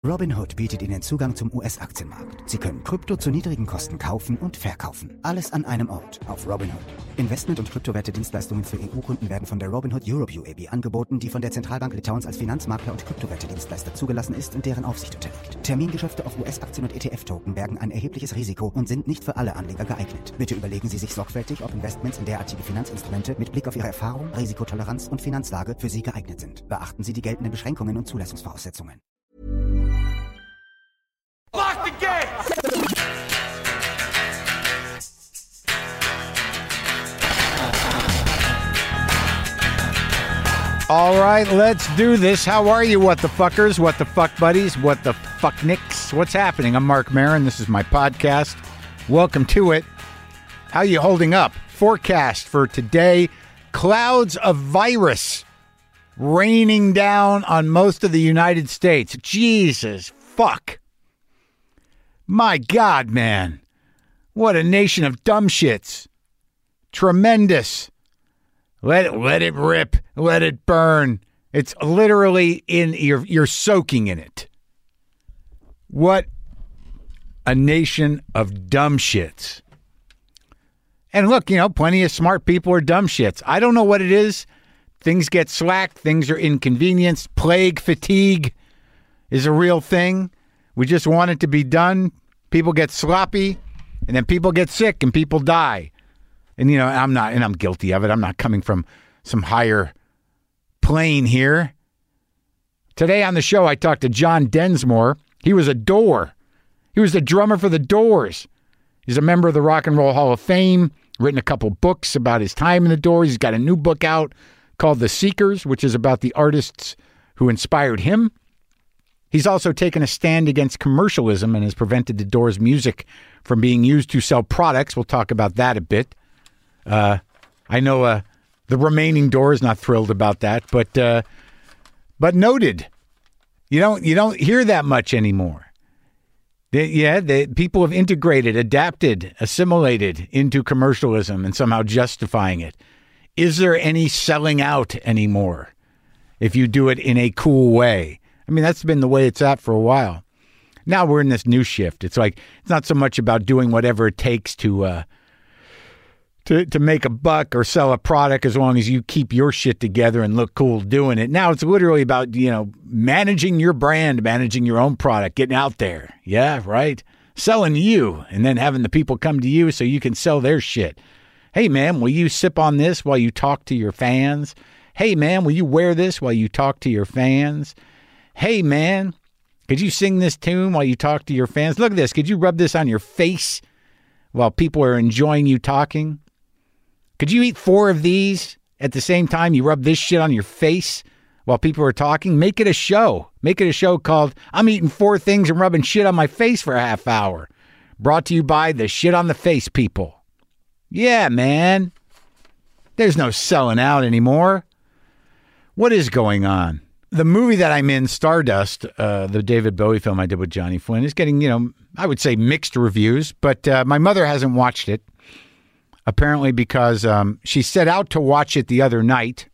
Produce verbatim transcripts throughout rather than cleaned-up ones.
Robinhood bietet Ihnen Zugang zum U S-Aktienmarkt. Sie können Krypto zu niedrigen Kosten kaufen und verkaufen. Alles an einem Ort auf Robinhood. Investment- und Kryptowerte-Dienstleistungen für E U-Kunden werden von der Robinhood Europe U A B angeboten, die von der Zentralbank Litauens als Finanzmakler und Kryptowerte-Dienstleister zugelassen ist und deren Aufsicht unterliegt. Termingeschäfte auf U S-Aktien und E T F-Token bergen ein erhebliches Risiko und sind nicht für alle Anleger geeignet. Bitte überlegen Sie sich sorgfältig, ob Investments in derartige Finanzinstrumente mit Blick auf Ihre Erfahrung, Risikotoleranz und Finanzlage für Sie geeignet sind. Beachten Sie die geltenden Beschränkungen und Zulassungsvoraussetzungen. Lock the gate! All right, let's do this. How are you, what the fuckers, what the fuck buddies, what the fuck nicks? What's happening? I'm Mark Maron. This is my podcast. Welcome to it. How you holding up? Forecast for today, clouds of virus raining down on most of the United States. Jesus fuck. My God, man. What a nation of dumb shits. Tremendous. Let it, let it rip. Let it burn. It's literally in, you're, you're soaking in it. What a nation of dumb shits. And look, you know, plenty of smart people are dumb shits. I don't know what it is. Things get slacked. Things are inconvenienced. Plague fatigue is a real thing. We just want it to be done. People get sloppy, and then people get sick, and people die. And, you know, I'm not, and I'm guilty of it. I'm not coming from some higher plane here. Today on the show, I talked to John Densmore. He was a Door. He was the drummer for the Doors. He's a member of the Rock and Roll Hall of Fame, written a couple books about his time in the Doors. He's got a new book out called The Seekers, which is about the artists who inspired him. He's also taken a stand against commercialism and has prevented the Doors' music from being used to sell products. We'll talk about that a bit. Uh, I know uh, the remaining Doors not thrilled about that, but uh, but noted. You don't you don't hear that much anymore. They, yeah, the people have integrated, adapted, assimilated into commercialism and somehow justifying it. Is there any selling out anymore if you do it in a cool way? I mean, that's been the way it's at for a while. Now we're in this new shift. It's like, it's not so much about doing whatever it takes to uh, to to make a buck or sell a product as long as you keep your shit together and look cool doing it. Now it's literally about, you know, managing your brand, managing your own product, getting out there. Yeah, right? Selling you and then having the people come to you so you can sell their shit. Hey, man, will you sip on this while you talk to your fans? Hey, man, will you wear this while you talk to your fans? Hey, man, could you sing this tune while you talk to your fans? Look at this. Could you rub this on your face while people are enjoying you talking? Could you eat four of these at the same time you rub this shit on your face while people are talking? Make it a show. Make it a show called I'm Eating Four Things and Rubbing Shit on My Face for a half hour. Brought to you by the Shit on the Face people. Yeah, man. There's no selling out anymore. What is going on? The movie that I'm in, Stardust, uh, the David Bowie film I did with Johnny Flynn, is getting, you know, I would say mixed reviews, but uh, my mother hasn't watched it, apparently because um, she set out to watch it the other night,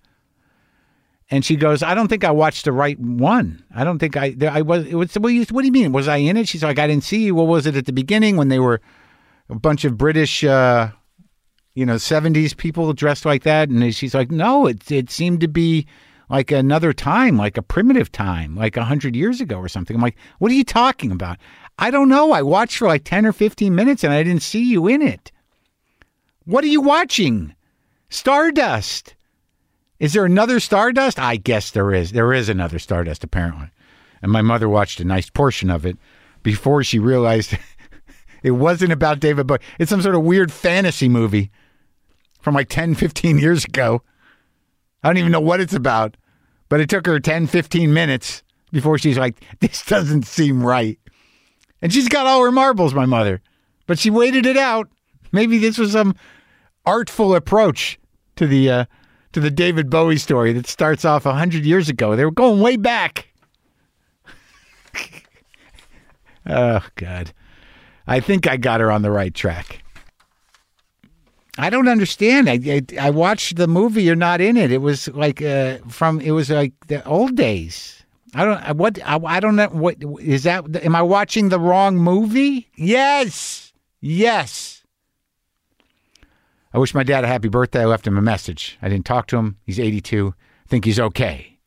and she goes, I don't think I watched the right one. I don't think I, I was, it was, what do you, what do you mean? Was I in it? She's like, I didn't see you. What was it at the beginning when they were a bunch of British, uh, you know, seventies people dressed like that? And she's like, no, it it seemed to be like another time, like a primitive time, like a hundred years ago or something. I'm like, what are you talking about? I don't know. I watched for like ten or fifteen minutes and I didn't see you in it. What are you watching? Stardust. Is there another Stardust? I guess there is. There is another Stardust, apparently. And my mother watched a nice portion of it before she realized it wasn't about David Bowie. It's some sort of weird fantasy movie from like ten, fifteen years ago. I don't even know what it's about, but it took her ten, fifteen minutes before she's like, this doesn't seem right. And she's got all her marbles, my mother, but she waited it out. Maybe this was some artful approach to the uh, to the David Bowie story that starts off a hundred years ago. They were going way back. Oh, God. I think I got her on the right track. I don't understand. I, I I watched the movie. You're not in it. It was like uh, from. It was like the old days. I don't, what, I, I don't know, what, is that, am I watching the wrong movie? Yes. Yes. I wish my dad a happy birthday. I left him a message. I didn't talk to him. He's eighty-two. I think he's okay.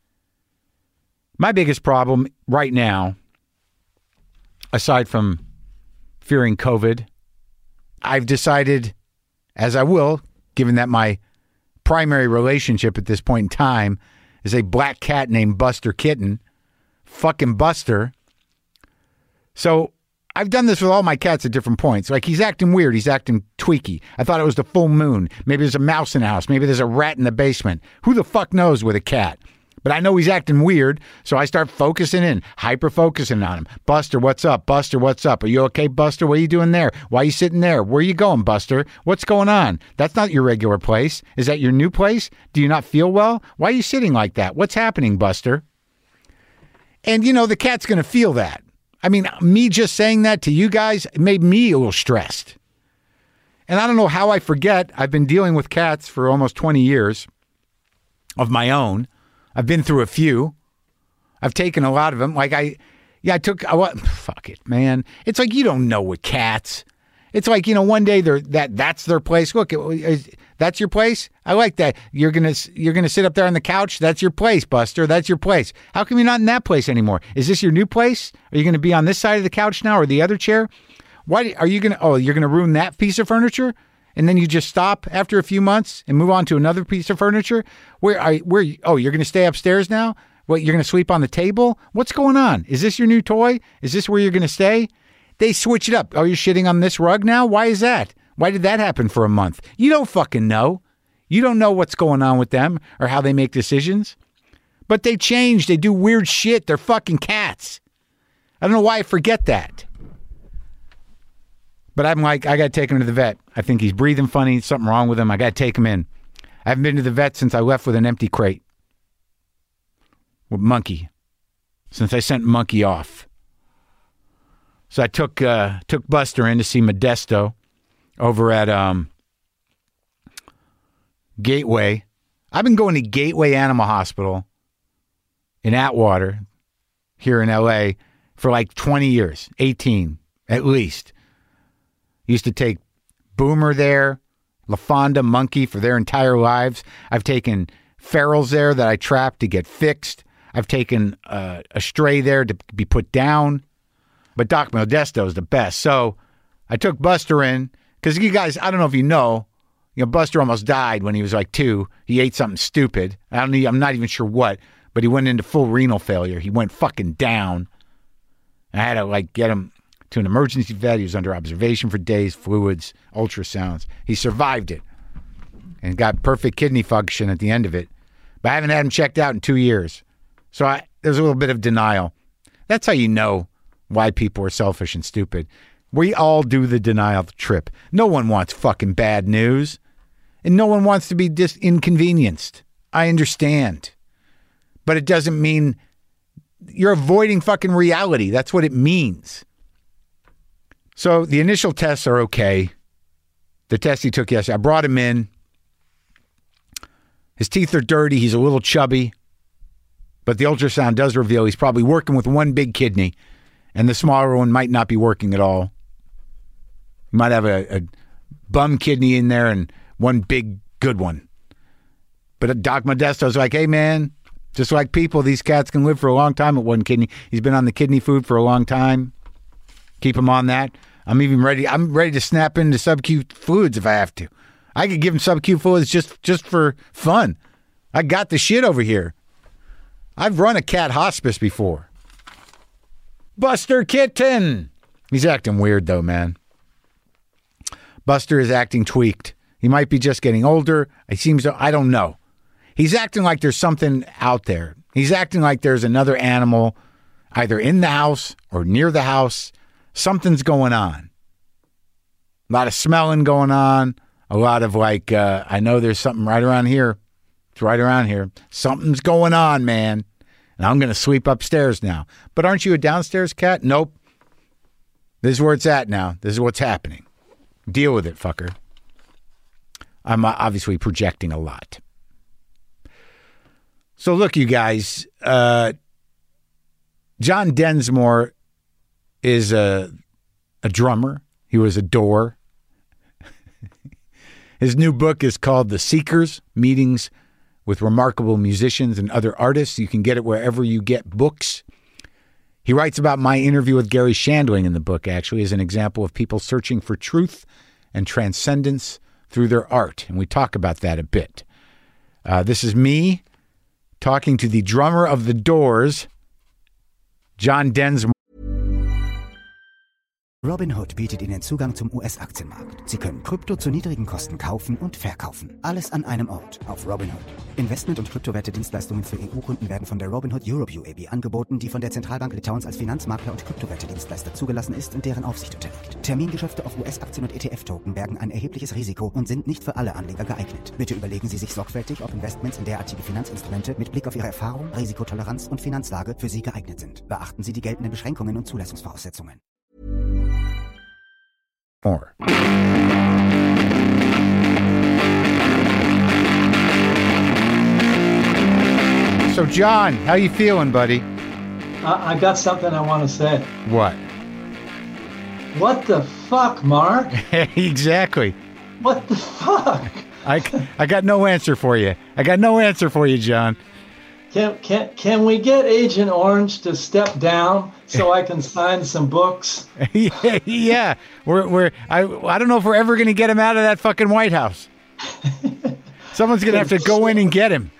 My biggest problem right now, aside from fearing COVID, I've decided, as I will, given that my primary relationship at this point in time is a black cat named Buster Kitten. Fucking Buster. So I've done this with all my cats at different points. Like, he's acting weird. He's acting tweaky. I thought it was the full moon. Maybe there's a mouse in the house. Maybe there's a rat in the basement. Who the fuck knows with a cat? But I know he's acting weird, so I start focusing in, hyper-focusing on him. Buster, what's up? Buster, what's up? Are you okay, Buster? What are you doing there? Why are you sitting there? Where are you going, Buster? What's going on? That's not your regular place. Is that your new place? Do you not feel well? Why are you sitting like that? What's happening, Buster? And, you know, the cat's going to feel that. I mean, me just saying that to you guys made me a little stressed. And I don't know how I forget. I've been dealing with cats for almost twenty years of my own. I've been through a few. I've taken a lot of them. Like I, yeah, I took, I, what, fuck it, man. It's like, you don't know with cats. It's like, you know, one day they're, that, that's their place. Look, is, that's your place? I like that. You're going to, you're going to sit up there on the couch. That's your place, Buster. That's your place. How come you're not in that place anymore? Is this your new place? Are you going to be on this side of the couch now or the other chair? Why are you going to, oh, you're going to ruin that piece of furniture? And then you just stop after a few months and move on to another piece of furniture? Where are where? Oh, you're going to stay upstairs now? What, you're going to sleep on the table? What's going on? Is this your new toy? Is this where you're going to stay? They switch it up. Oh, you're shitting on this rug now? Why is that? Why did that happen for a month? You don't fucking know. You don't know what's going on with them or how they make decisions. But they change. They do weird shit. They're fucking cats. I don't know why I forget that. But I'm like, I got to take him to the vet. I think he's breathing funny. Something wrong with him. I got to take him in. I haven't been to the vet since I left with an empty crate. With Monkey. Since I sent Monkey off. So I took uh, took Buster in to see Modesto over at um, Gateway. I've been going to Gateway Animal Hospital in Atwater here in L A for like twenty years. eighteen at least. Used to take Boomer there, LaFonda, Monkey for their entire lives. I've taken ferals there that I trapped to get fixed. I've taken uh, a stray there to be put down. But Doc Modesto is the best. So I took Buster in because you guys, I don't know if you know, you know, Buster almost died when he was like two. He ate something stupid. I don't. I'm not even sure what, but he went into full renal failure. He went fucking down. I had to like get him to an emergency vet. He was under observation for days, fluids, ultrasounds. He survived it and got perfect kidney function at the end of it. But I haven't had him checked out in two years. So I, there's a little bit of denial. That's how you know why people are selfish and stupid. We all do the denial trip. No one wants fucking bad news. And no one wants to be dis- inconvenienced. I understand. But it doesn't mean you're avoiding fucking reality. That's what it means. So the initial tests are okay. The test he took yesterday, I brought him in. His teeth are dirty. He's a little chubby. But the ultrasound does reveal he's probably working with one big kidney, and the smaller one might not be working at all. He might have a, a bum kidney in there and one big good one. But Doc Modesto's like, hey, man, just like people, these cats can live for a long time with one kidney. He's been on the kidney food for a long time. Keep him on that. I'm even ready. I'm ready to snap into sub-Q fluids if I have to. I could give him sub-Q fluids just, just for fun. I got the shit over here. I've run a cat hospice before. Buster Kitten. He's acting weird though, man. Buster is acting tweaked. He might be just getting older. It seems to, I don't know. He's acting like there's something out there. He's acting like there's another animal either in the house or near the house. Something's going on. A lot of smelling going on. A lot of like, uh, I know there's something right around here. It's right around here. Something's going on, man. And I'm going to sweep upstairs now. But aren't you a downstairs cat? Nope. This is where it's at now. This is what's happening. Deal with it, fucker. I'm obviously projecting a lot. So look, you guys, uh, John Densmore is a, a drummer. He was a door. His new book is called The Seekers, Meetings with Remarkable Musicians and Other Artists. You can get it wherever you get books. He writes about my interview with Gary Shandling in the book, actually, as an example of people searching for truth and transcendence through their art. And we talk about that a bit. Uh, this is me talking to the drummer of The Doors, John Densmore. Robinhood bietet Ihnen Zugang zum U S-Aktienmarkt. Sie können Krypto zu niedrigen Kosten kaufen und verkaufen. Alles an einem Ort auf Robinhood. Investment- und Kryptowerte-Dienstleistungen für E U-Kunden werden von der Robinhood Europe U A B angeboten, die von der Zentralbank Litauens als Finanzmakler und Kryptowerte-Dienstleister zugelassen ist und deren Aufsicht unterliegt. Termingeschäfte auf U S-Aktien und E T F-Token bergen ein erhebliches Risiko und sind nicht für alle Anleger geeignet. Bitte überlegen Sie sich sorgfältig, ob Investments in derartige Finanzinstrumente mit Blick auf Ihre Erfahrung, Risikotoleranz und Finanzlage für Sie geeignet sind. Beachten Sie die geltenden Beschränkungen und Zulassungsvoraussetzungen. More. So, John, how you feeling, buddy? I, I got something I want to say. What? What the fuck, Mark? Exactly. What the fuck? I, I got no answer for you. I got no answer for you, John. Can can can we get Agent Orange to step down so I can sign some books? yeah, yeah. We're we're I I don't know if we're ever going to get him out of that fucking White House. Someone's going to have to go in and get him.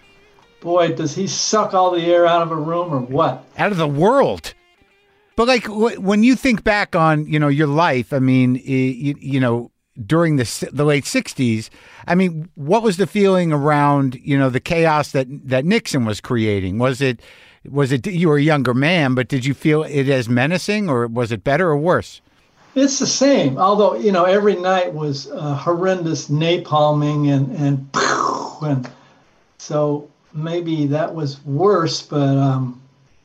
Boy, does he suck all the air out of a room or what? Out of the world. But like w- when you think back on, you know, your life, I mean, you, you know, during the the late sixties, I mean, what was the feeling around, you know, the chaos that that Nixon was creating? Was it was it you were a younger man, but did you feel it as menacing, or was it better or worse? It's the same, although, you know, every night was uh, horrendous napalming and and and so maybe that was worse, but um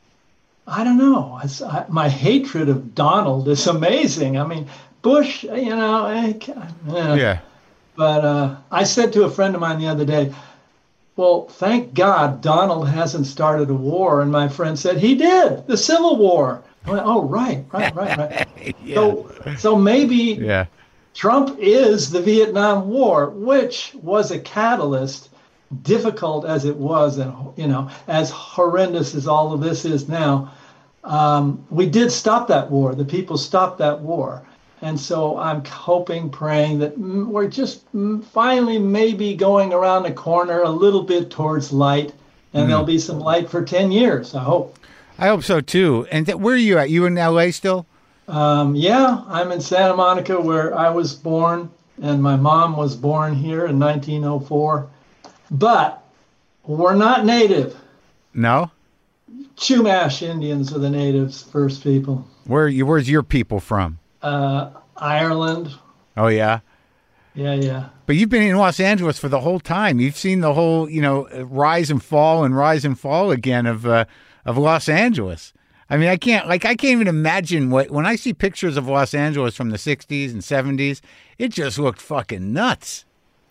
I don't know. I, I, my hatred of Donald is amazing. I mean, Bush, you know, I, yeah. yeah. But uh, I said to a friend of mine the other day, well, thank God Donald hasn't started a war. And my friend said, he did, the Civil War. I went, oh, right, right, right, right. yeah. So, so maybe yeah. Trump is the Vietnam War, which was a catalyst, difficult as it was, and, you know, as horrendous as all of this is now. Um, we did stop that war. The people stopped that war. And so I'm hoping, praying that we're just finally maybe going around the corner a little bit towards light, and mm. there'll be some light for ten years, I hope. I hope so, too. And th- where are you at? You in L A still? Um, yeah, I'm in Santa Monica, where I was born, and my mom was born here in nineteen oh four. But we're not native. No? Chumash Indians are the natives, first people. Where you? Where's your people from? Uh, Ireland. Oh, yeah? Yeah, yeah. But you've been in Los Angeles for the whole time. You've seen the whole, you know, rise and fall and rise and fall again of uh, of Los Angeles. I mean, I can't, like, I can't even imagine what, when I see pictures of Los Angeles from the sixties and seventies, it just looked fucking nuts.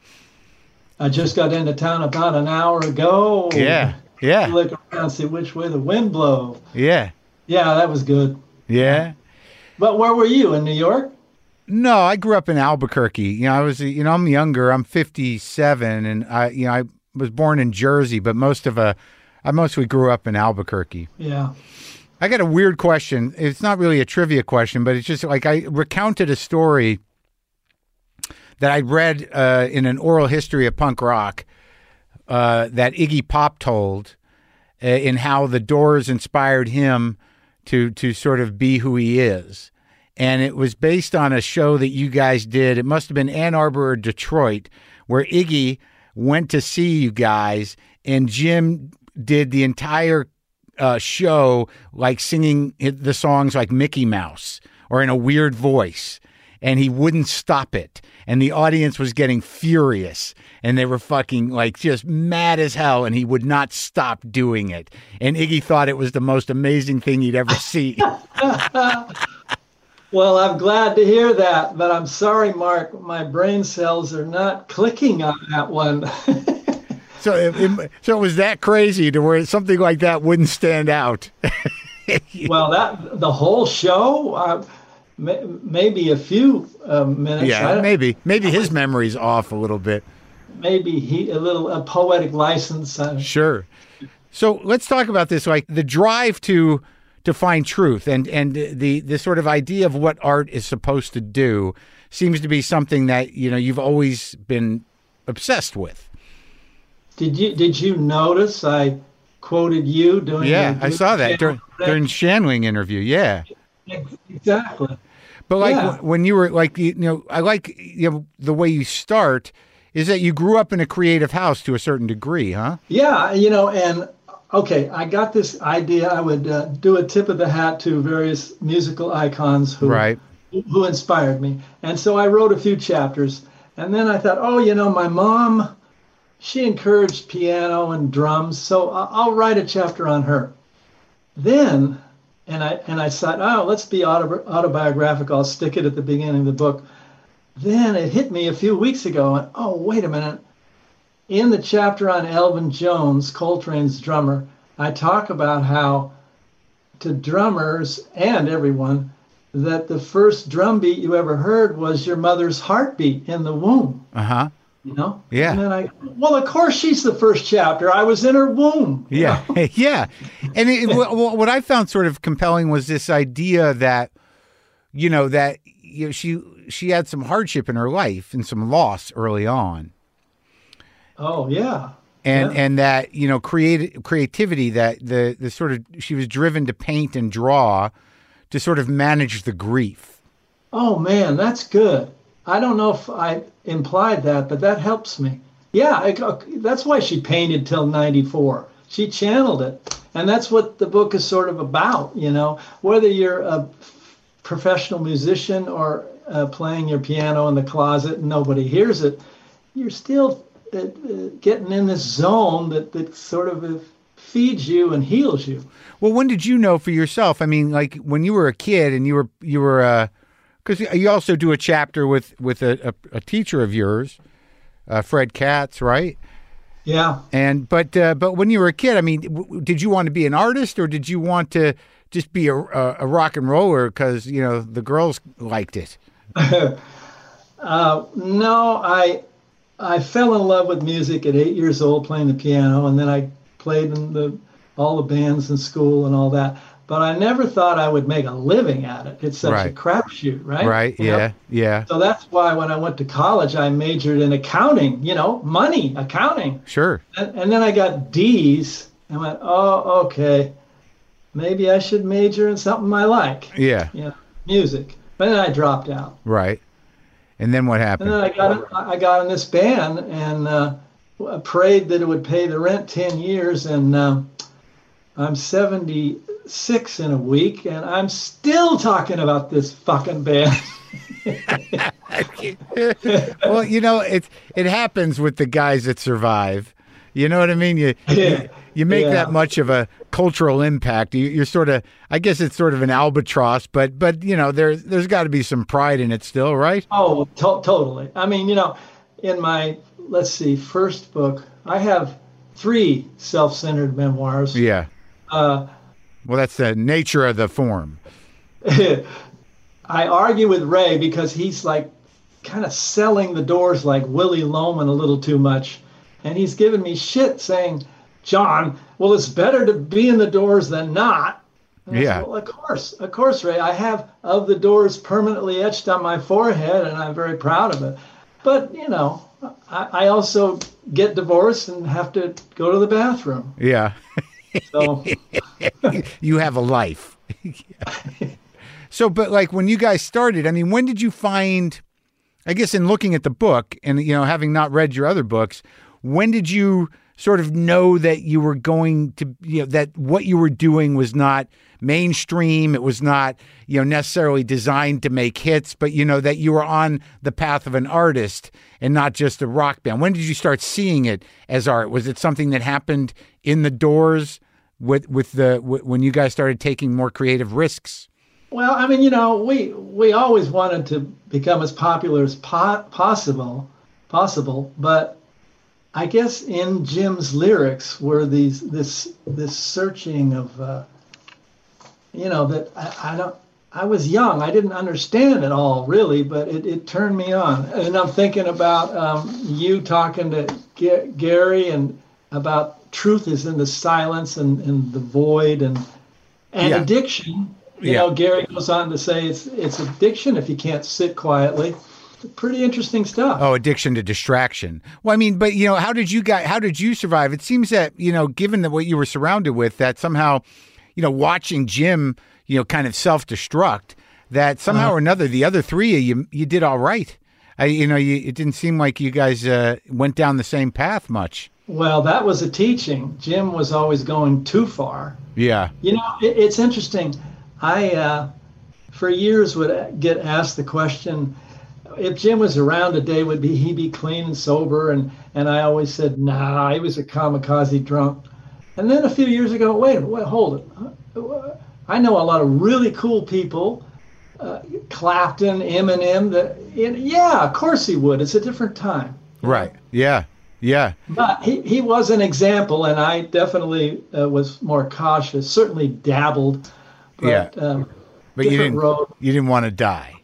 I just got into town about an hour ago. Yeah, yeah. Look around, see which way the wind blows. Yeah. Yeah, that was good. Yeah. But where were you, in New York? No, I grew up in Albuquerque. You know, I was, you know, I'm younger. I'm fifty-seven, and I, you know, I was born in Jersey, but most of a, I mostly grew up in Albuquerque. Yeah. I got a weird question. It's not really a trivia question, but it's just like I recounted a story that I read uh, in an oral history of punk rock uh, that Iggy Pop told uh, in how the Doors inspired him to to sort of be who he is. And it was based on a show that you guys did. It must have been Ann Arbor or Detroit, where Iggy went to see you guys, and Jim did the entire uh, show like singing the songs like Mickey Mouse or in a weird voice. And he wouldn't stop it. And the audience was getting furious. And they were fucking like just mad as hell. And he would not stop doing it. And Iggy thought it was the most amazing thing he'd ever seen. Well, I'm glad to hear that. But I'm sorry, Mark, my brain cells are not clicking on that one. so, it, it, so it was that crazy to where something like that wouldn't stand out. Well, that the whole show, uh, may, maybe a few uh, minutes. Yeah, maybe maybe his memory's off a little bit. Maybe he a little a poetic license. Uh, Sure. So let's talk about this, like the drive to to find truth, and and the the sort of idea of what art is supposed to do seems to be something that, you know, you've always been obsessed with. Did you did you notice I quoted you doing? Yeah, the, I saw that during, during Shandling interview. Yeah, exactly. but like Yeah. w- when you were like, you know, I like, you know, the way you start is that you grew up in a creative house to a certain degree, huh? Yeah, you know, and okay, I got this idea. I would uh, do a tip of the hat to various musical icons who Right. who inspired me, and so I wrote a few chapters, and then I thought, oh, you know, my mom, she encouraged piano and drums, so I- I'll write a chapter on her. Then, and I and I thought, oh, let's be autobi- autobiographical. I'll stick it at the beginning of the book. Then it hit me a few weeks ago, and oh, wait a minute. In the chapter on Elvin Jones, Coltrane's drummer, I talk about how to drummers and everyone that the first drum beat you ever heard was your mother's heartbeat in the womb. Uh huh. You know? Yeah. And then I, well, of course she's the first chapter. I was in her womb. you Yeah, know? yeah. And it, wh- what I found sort of compelling was this idea that, you know, that you know, she she had some hardship in her life and some loss early on, Oh, yeah. and Yeah. and that, you know, create creativity, that the the sort of she was driven to paint and draw to sort of manage the grief. Oh, man, that's good. I don't know if I implied that, but that helps me. Yeah, I, that's why she painted till ninety-four. She channeled it. And that's what the book is sort of about, you know, whether you're a professional musician or uh, playing your piano in the closet and nobody hears it, you're still uh, uh, getting in this zone that, that sort of uh, feeds you and heals you. Well, when did you know for yourself? I mean, like when you were a kid and you were you were uh, because you also do a chapter with with a, a, a teacher of yours, uh, Fred Katz, right? Yeah. And but uh, but when you were a kid, I mean, w- did you want to be an artist, or did you want to just be a, a, a rock and roller because, you know, the girls liked it? uh, no, I I fell in love with music at eight years old, playing the piano, and then I played in the all the bands in school and all that. But I never thought I would make a living at it. It's such Right. a crapshoot, right? Right? You know? Yeah. Yeah. So that's why when I went to college, I majored in accounting. You know, money, accounting, Sure. and, and then I got D's and went, oh, okay, maybe I should major in something I like. Yeah. You know, music. But then I dropped out. Right. And then what And happened? then I got I got in this band and uh, prayed that it would pay the rent ten years, and um, I'm seventy-six in a week, and I'm still talking about this fucking band. Well, you know, it it happens with the guys that survive. You know what I mean? You you, you make Yeah. that much of a cultural impact. You, you're sort of, I guess it's sort of an albatross, but but you know, there's there's got to be some pride in it still, right? Oh, to- totally. I mean, you know, in my let's see, first book, I have three self-centered memoirs. Yeah. Uh, Well, that's the nature of the form. I argue with Ray because he's like kind of selling the Doors like Willie Loman a little too much. And he's giving me shit saying, John, well, it's better to be in the Doors than not. And I Yeah. said, well, of course, of course, Ray. I have Of the Doors permanently etched on my forehead, and I'm very proud of it. But, you know, I, I also get divorced and have to go to the bathroom. Yeah. So, You have a life. So, but like when you guys started, I mean, when did you find, I guess in looking at the book and, you know, having not read your other books, when did you sort of know that you were going to, you know, that what you were doing was not mainstream, it was not, you know, necessarily designed to make hits, but, you know, that you were on the path of an artist and not just a rock band? When did you start seeing it as art? Was it something that happened in the Doors with with the w- when you guys started taking more creative risks? well, I mean, you know, we we always wanted to become as popular as po- possible, possible, but I guess in Jim's lyrics were these this this searching of uh, you know, that I, I don't. I was young. I didn't understand it all really, but it, it turned me on. And I'm thinking about um, you talking to G- Gary and about truth is in the silence and, and the void and and Yeah. addiction. You Yeah. know, Gary goes on to say it's it's addiction if you can't sit quietly. Pretty interesting stuff. Oh, addiction to distraction. Well, I mean, but you know, how did you guys? How did you survive? It seems that you know, given that what you were surrounded with, that somehow, you know, watching Jim, you know, kind of self-destruct, that somehow Uh-huh. or another, the other three of you, you did all right. I, you know, you, it didn't seem like you guys uh, went down the same path much. Well, that was a teaching. Jim was always going too far. Yeah. You know, it, it's interesting. I, uh, for years, would get asked the question, if Jim was around today, would be he be clean and sober? And, and I always said, nah, he was a kamikaze drunk. And then a few years ago, wait, wait hold it. I know a lot of really cool people, uh, Clapton, Eminem, that, and yeah, of course he would. It's a different time. Right. Yeah. Yeah. But he, he was an example, and I definitely uh, was more cautious, certainly dabbled. But, Yeah. Um, But you different didn't. road. You didn't want to die.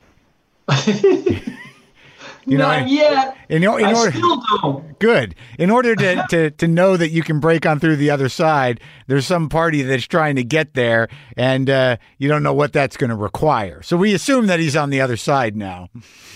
You know, Not I- yet. in or- in I order- still don't. Good. In order to, to, to know that you can break on through the other side, there's some party that's trying to get there, and uh, you don't know what that's going to require. So we assume that he's on the other side now.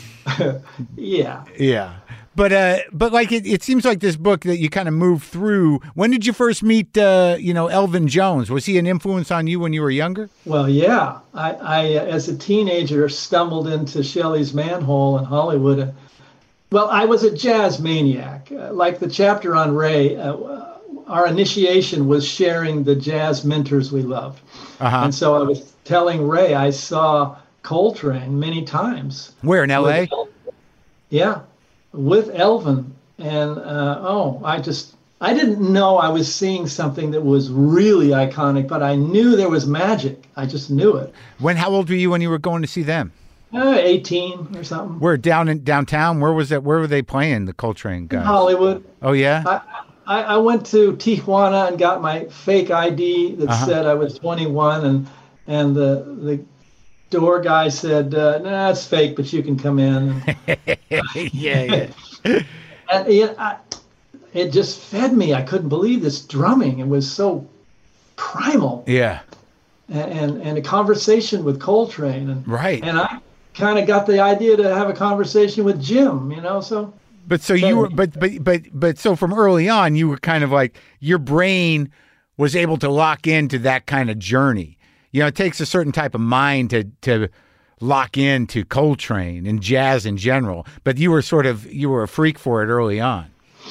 Yeah. Yeah. But uh, but like it, it seems like this book that you kind of moved through. When did you first meet, uh, you know, Elvin Jones? Was he an influence on you when you were younger? Well, yeah. I, I uh, as a teenager, stumbled into Shelley's Manhole in Hollywood. Well, I was a jazz maniac. Uh, like the chapter on Ray, uh, our initiation was sharing the jazz mentors we loved. Uh-huh. And so I was telling Ray I saw Coltrane many times. Where, in L A? With El- Yeah, with Elvin. And uh, oh, I just, I didn't know I was seeing something that was really iconic, but I knew there was magic. I just knew it. When? How old were you when you were going to see them? Uh, eighteen or something. Where, down in downtown? Where was that? Where were they playing, the Coltrane guys? Hollywood. Oh, yeah? I, I, I went to Tijuana and got my fake I D that Uh-huh. said I was twenty-one, and and the the door guy said, uh, "Nah, it's fake, but you can come in." yeah, yeah. And it, I, it just fed me. I couldn't believe this drumming. It was so primal, Yeah. and and, and a conversation with Coltrane, and Right. and I kind of got the idea to have a conversation with Jim. You know, so. But so you were, but, but, but, but, so from early on, you were kind of like, your brain was able to lock into that kind of journey. You know, it takes a certain type of mind to, to lock into Coltrane and jazz in general, but you were sort of, you were a freak for it early on.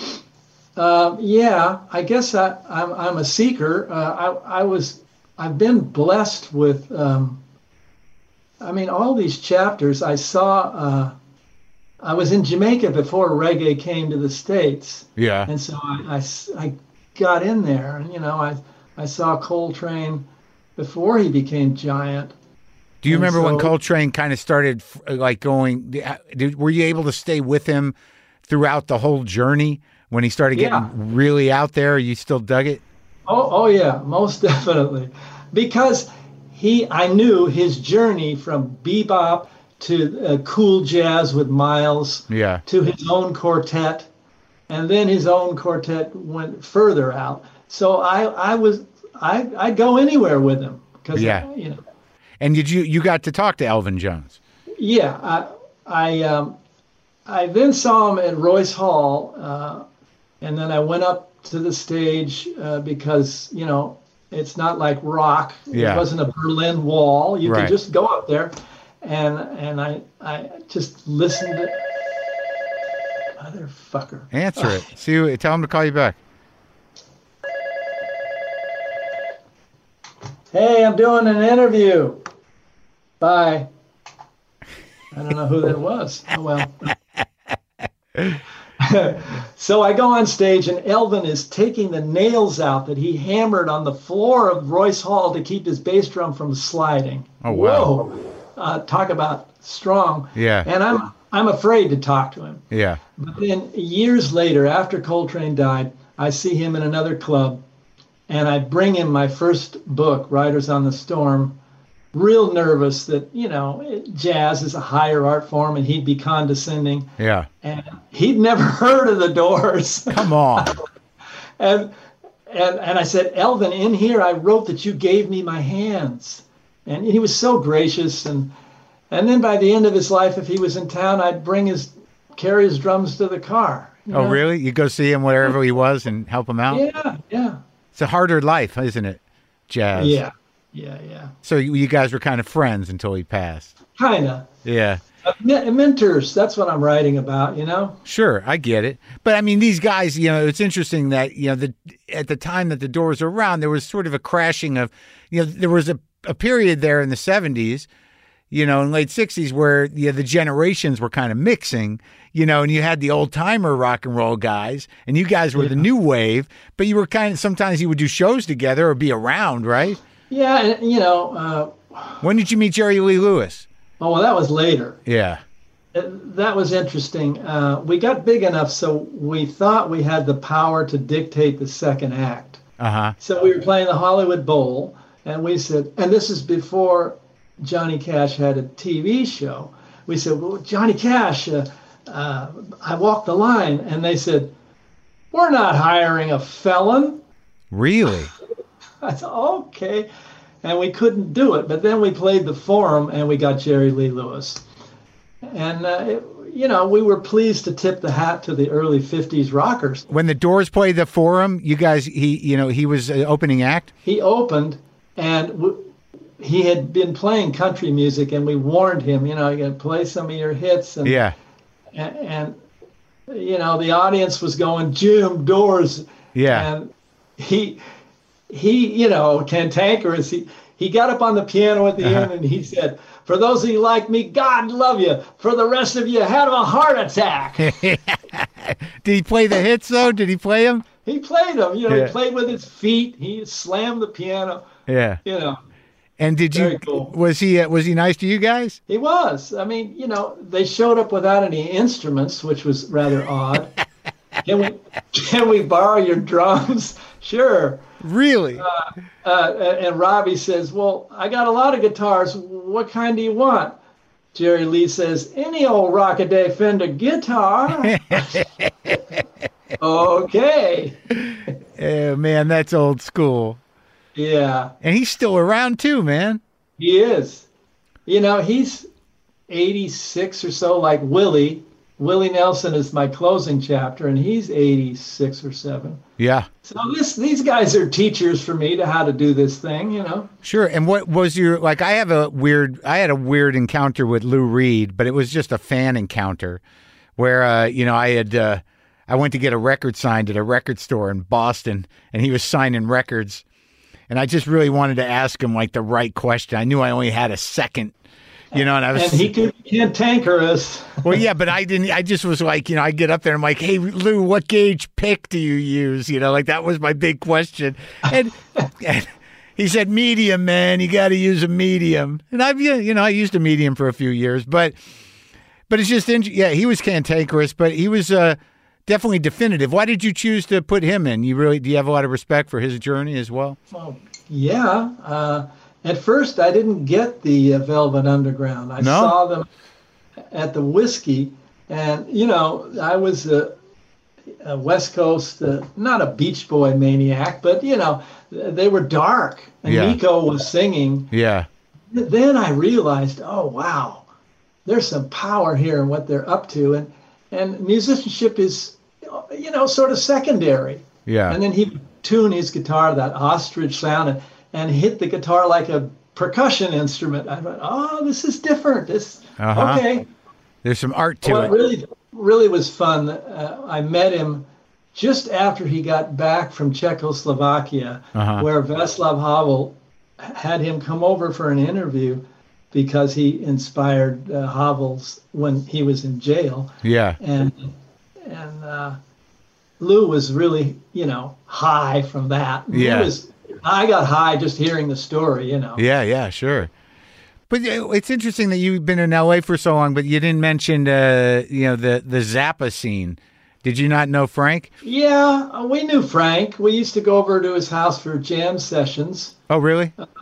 Um, yeah, I guess I, I'm I'm a seeker. Uh, I I was I've been blessed with. Um, I mean, all these chapters I saw. Uh, I was in Jamaica before reggae came to the States, Yeah. and so I, I s- I got in there, and you know I I saw Coltrane before he became giant. Do you And remember when so- Coltrane kind of started f- like going, did, were you able to stay with him throughout the whole journey when he started getting Yeah. really out there? You still dug it? Oh, oh yeah, most definitely, because he, I knew his journey from bebop to uh, cool jazz with Miles, Yeah. to his own quartet, and then his own quartet went further out. So I, I was, I, I'd go anywhere with him because, Yeah. you know, And did you, you got to talk to Elvin Jones? yeah, I, I, um, I then saw him at Royce Hall, uh, and then I went up to the stage uh, because, you know, it's not like rock. Yeah. It wasn't a Berlin Wall. You Right. could just go up there, and and I I just listened to. Motherfucker. Answer it. See, you- tell him to call you back. Hey, I'm doing an interview. Bye. I don't know who that was. Oh well. So I go on stage, and Elvin is taking the nails out that he hammered on the floor of Royce Hall to keep his bass drum from sliding. Oh, wow. Whoa. Uh, talk about strong. Yeah. And I'm I'm afraid to talk to him. Yeah. But then years later, after Coltrane died, I see him in another club, and I bring him my first book, Riders on the Storm, real nervous that, you know, jazz is a higher art form and he'd be condescending. Yeah. And he'd never heard of the Doors. Come on. and and and I said, Elvin, in here I wrote that you gave me my hands. And he was so gracious. And and then by the end of his life, if he was in town, I'd bring his carry his drums to the car. Oh, know? really? You go see him wherever he was and help him out? Yeah, yeah. It's a harder life, isn't it? Jazz. Yeah, yeah, yeah. So you, you guys were kind of friends until he passed. Kind of. Yeah. Uh, mentors, that's what I'm writing about, you know? Sure, I get it. But I mean, these guys, you know, it's interesting that, you know, the at the time that the Doors were around, there was sort of a crashing of, you know, there was a, a period there in the seventies, you know, in late sixties where, you know, the generations were kind of mixing, you know, and you had the old timer rock and roll guys and you guys were yeah. the new wave, but you were kind of, sometimes you would do shows together or be around, right? Yeah, and, you know. Uh, when did you meet Jerry Lee Lewis? Oh, well, that was later. Yeah. That was interesting. Uh, we got big enough so we thought we had the power to dictate the second act. Uh-huh. So we were playing the Hollywood Bowl, and we said, and this is before Johnny Cash had a T V show. We said, well, Johnny Cash, uh, uh, I walked the line. And they said, we're not hiring a felon. Really? I said, okay. And we couldn't do it. But then we played the Forum, and we got Jerry Lee Lewis. And, uh, it, you know, we were pleased to tip the hat to the early fifties rockers. When the Doors played the Forum, you guys, he, you know, he was an opening act? He opened, and w- he had been playing country music, and we warned him, you know, you got to play some of your hits. And, yeah. And, and, you know, the audience was going, Jim, Doors. Yeah. And he, he, you know, cantankerous, he, he got up on the piano at the uh-huh. end and he said, for those of you like me, God love you. For the rest of you, have a heart attack. Did he play the hits, though? Did he play them? He played them. You know, yeah. he played with his feet. He slammed the piano. Yeah. You know. And did Very you, cool. was he, uh, was he nice to you guys? He was. I mean, you know, they showed up without any instruments, which was rather odd. Can we, can we borrow your drums? Sure. Really? Uh, uh, and Robbie says, well, I got a lot of guitars. What kind do you want? Jerry Lee says, any old Rockaday Fender guitar. Okay. Oh, man, that's old school. Yeah. And he's still around, too, man. He is. You know, he's eighty-six or so, like Willie. Willie Nelson is my closing chapter, and he's eighty-six or seven. Yeah. So this, these guys are teachers for me to how to do this thing, you know. Sure. And what was your, like, I have a weird, I had a weird encounter with Lou Reed, but it was just a fan encounter where, uh, you know, I had, uh, I went to get a record signed at a record store in Boston, and he was signing records. And I just really wanted to ask him, like, the right question. I knew I only had a second. You know, and I was, and he could, can't tankerous. Well, yeah, but I didn't, I just was like, you know, I get up there and I'm like, hey, Lou, what gauge pick do you use? You know, like that was my big question. And, and he said, medium, man, you got to use a medium. And I've, you know, I used a medium for a few years, but, but it's just, yeah, he was cantankerous, but he was uh, definitely definitive. Why did you choose to put him in? You really, do you have a lot of respect for his journey as well? Well, yeah. Uh, At first, I didn't get the uh, Velvet Underground. I no? saw them at the Whiskey, and, you know, I was a, a West Coast, uh, not a Beach Boy maniac, but, you know, they were dark, and yeah. Nico was singing. Yeah. Then I realized, oh, wow, there's some power here in what they're up to, and, and musicianship is, you know, sort of secondary. Yeah. And then he would tune his guitar, that ostrich sound, and, and hit the guitar like a percussion instrument. I thought, oh, this is different. This uh-huh. Okay. There's some art to well, it. it really, really was fun. Uh, I met him just after he got back from Czechoslovakia, uh-huh. where Václav Havel had him come over for an interview because he inspired uh, Havel's when he was in jail. Yeah. And and uh, Lou was really, you know, high from that. Yeah. Lou was, I got high just hearing the story, you know. Yeah, yeah, sure. But it's interesting that you've been in L A for so long, but you didn't mention, uh, you know, the, the Zappa scene. Did you not know Frank? Yeah, we knew Frank. We used to go over to his house for jam sessions. Oh, really?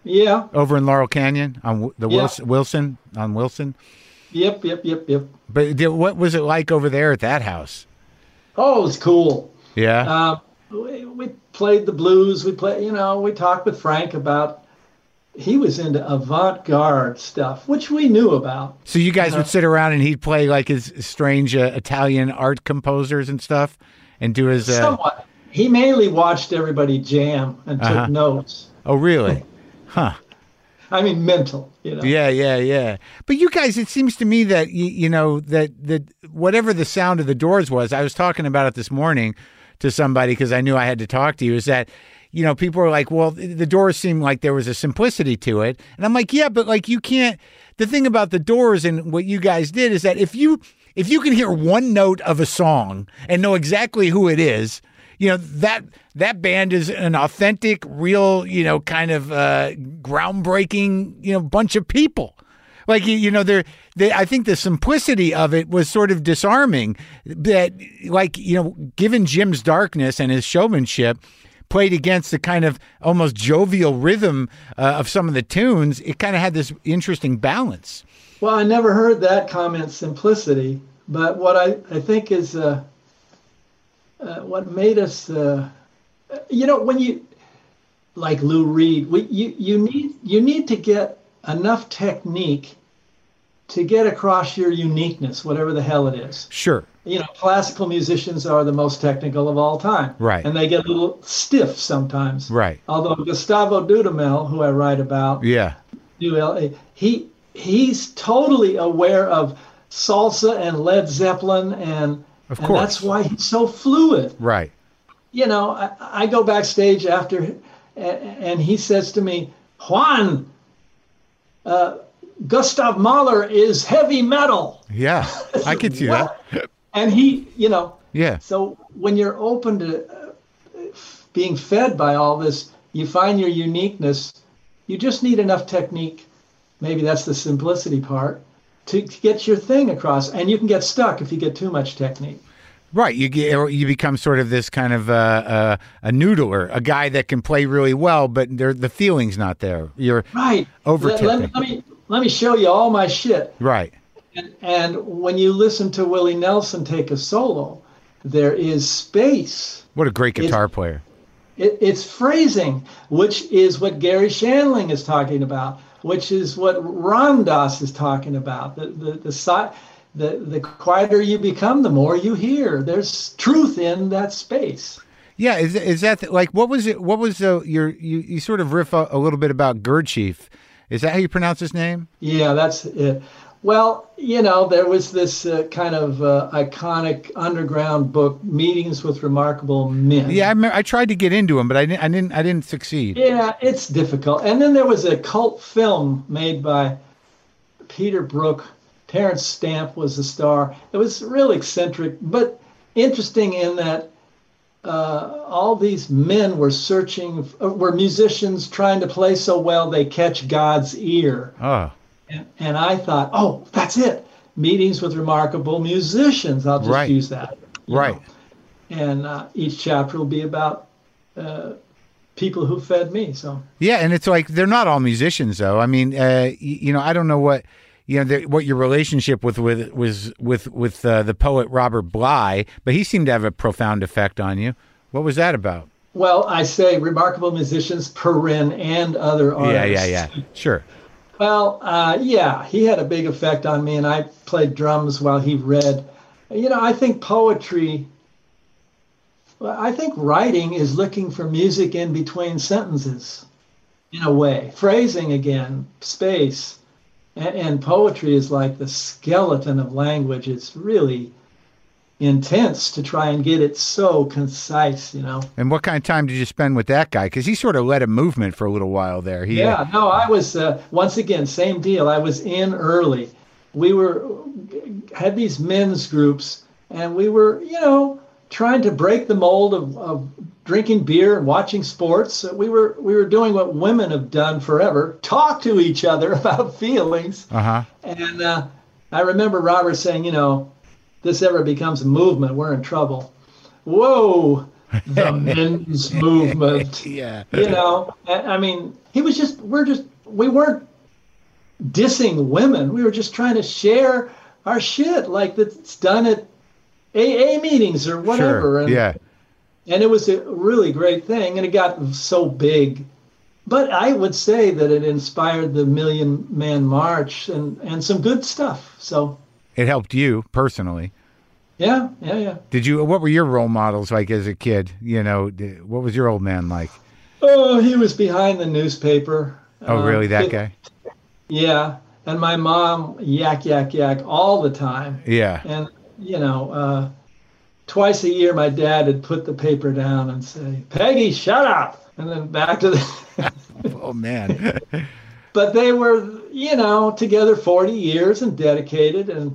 Yeah. Over in Laurel Canyon on W- the Yeah. Wilson, Wilson on Wilson. Yep, yep, yep, yep. But did, what was it like over there at that house? Oh, it was cool. Yeah. Uh, we, we played the blues. We played, you know, we talked with Frank about, he was into avant-garde stuff, which we knew about. So you guys Uh, would sit around and he'd play like his strange uh, Italian art composers and stuff and do his... Uh... Somewhat. He mainly watched everybody jam and took Uh-huh. notes. Oh, really? Huh. I mean, mental, you know. Yeah, yeah, yeah. But you guys, it seems to me that, you, you know, that, that whatever the sound of the Doors was, I was talking about it this morning to somebody because I knew I had to talk to you, is that, you know, people are like, well, the Doors seemed like there was a simplicity to it. And I'm like, yeah, but like you can't, the thing about the Doors and what you guys did is that if you, if you can hear one note of a song and know exactly who it is, you know, that that band is an authentic, real, you know, kind of uh, groundbreaking, you know, bunch of people. Like, you, you know, they're, they, I think the simplicity of it was sort of disarming. That, like, you know, given Jim's darkness and his showmanship, played against the kind of almost jovial rhythm uh, of some of the tunes, it kind of had this interesting balance. Well, I never heard that comment, simplicity. But what I, I think is... Uh, Uh, what made us, uh, you know, when you, like Lou Reed, we, you, you need you need to get enough technique to get across your uniqueness, whatever the hell it is. Sure. You know, classical musicians are the most technical of all time. Right. And they get a little stiff sometimes. Right. Although Gustavo Dudamel, who I write about, Yeah. he he's totally aware of salsa and Led Zeppelin and Of And course. that's why he's so fluid. Right. You know, I, I go backstage after, and he says to me, Juan, uh, Gustav Mahler is heavy metal. Yeah, I could see that. And he, you know, Yeah. so when you're open to uh, being fed by all this, you find your uniqueness. You just need enough technique. Maybe that's the simplicity part. To, to get your thing across, and you can get stuck if you get too much technique. Right, you get you become sort of this kind of uh, uh, a noodler, a guy that can play really well, but there the feeling's not there. You're right. over Let, let, me, let me let me show you all my shit. Right. And, and when you listen to Willie Nelson take a solo, there is space. What a great guitar It's- player. It, it's phrasing, which is what Gary Shandling is talking about, which is what Ram Dass is talking about. The the the si- the, the quieter you become, the more you hear. There's truth in that space. Yeah, is is that like what was it? What was the your you, you sort of riff a, a little bit about Gurdjieff? Is that how you pronounce his name? Yeah, that's it. Well, you know, there was this uh, kind of uh, iconic underground book, Meetings with Remarkable Men. Yeah, I, remember, I tried to get into him, but I didn't. I didn't. I didn't succeed. Yeah, it's difficult. And then there was a cult film made by Peter Brook. Terrence Stamp was the star. It was real eccentric, but interesting in that uh, all these men were searching, uh, were musicians trying to play so well they catch God's ear. Oh, And, and I thought, oh, that's it. Meetings with Remarkable Musicians. I'll just Right. use that. you right. know. And uh, each chapter will be about uh, people who fed me. So Yeah, and it's like they're not all musicians, though. I mean, uh, y- you know, I don't know what you know the, what your relationship with with was with with uh, the poet Robert Bly, but he seemed to have a profound effect on you. What was that about? Well, I say remarkable musicians, Perrin, and other artists. Yeah, yeah, yeah. Sure. Well, uh, yeah, he had a big effect on me, and I played drums while he read. You know, I think poetry, well, I think writing is looking for music in between sentences, in a way. Phrasing again, space. And, and poetry is like the skeleton of language. It's really intense to try and get it so concise, you know. And what kind of time did you spend with that guy? Because he sort of led a movement for a little while there. He, Yeah, no, I was, uh, once again, same deal. I was in early. We were, had these men's groups, and we were, you know, trying to break the mold of, of drinking beer and watching sports. We were, we were doing what women have done forever, talk to each other about feelings. Uh-huh. And uh, I remember Robert saying, you know, this ever becomes a movement, we're in trouble. Whoa, the men's movement. Yeah. You know, I I mean, he was just, we're just, we weren't dissing women. We were just trying to share our shit like that's done at A A meetings or whatever. Sure. And, Yeah. and it was a really great thing. And it got so big. But I would say that it inspired the Million Man March and, and some good stuff. So It helped you personally. yeah, yeah, yeah. Did you? What were your role models like as a kid? You know, d- what was your old man like? Oh, he was behind the newspaper. Oh, Uh, really? That it- guy? Yeah. And my mom, yak, yak, yak all the time. Yeah. And, you know, uh, twice a year, my dad would put the paper down and say, Peggy, shut up. And then back to the. Oh man. But they were, you know, together forty years and dedicated. And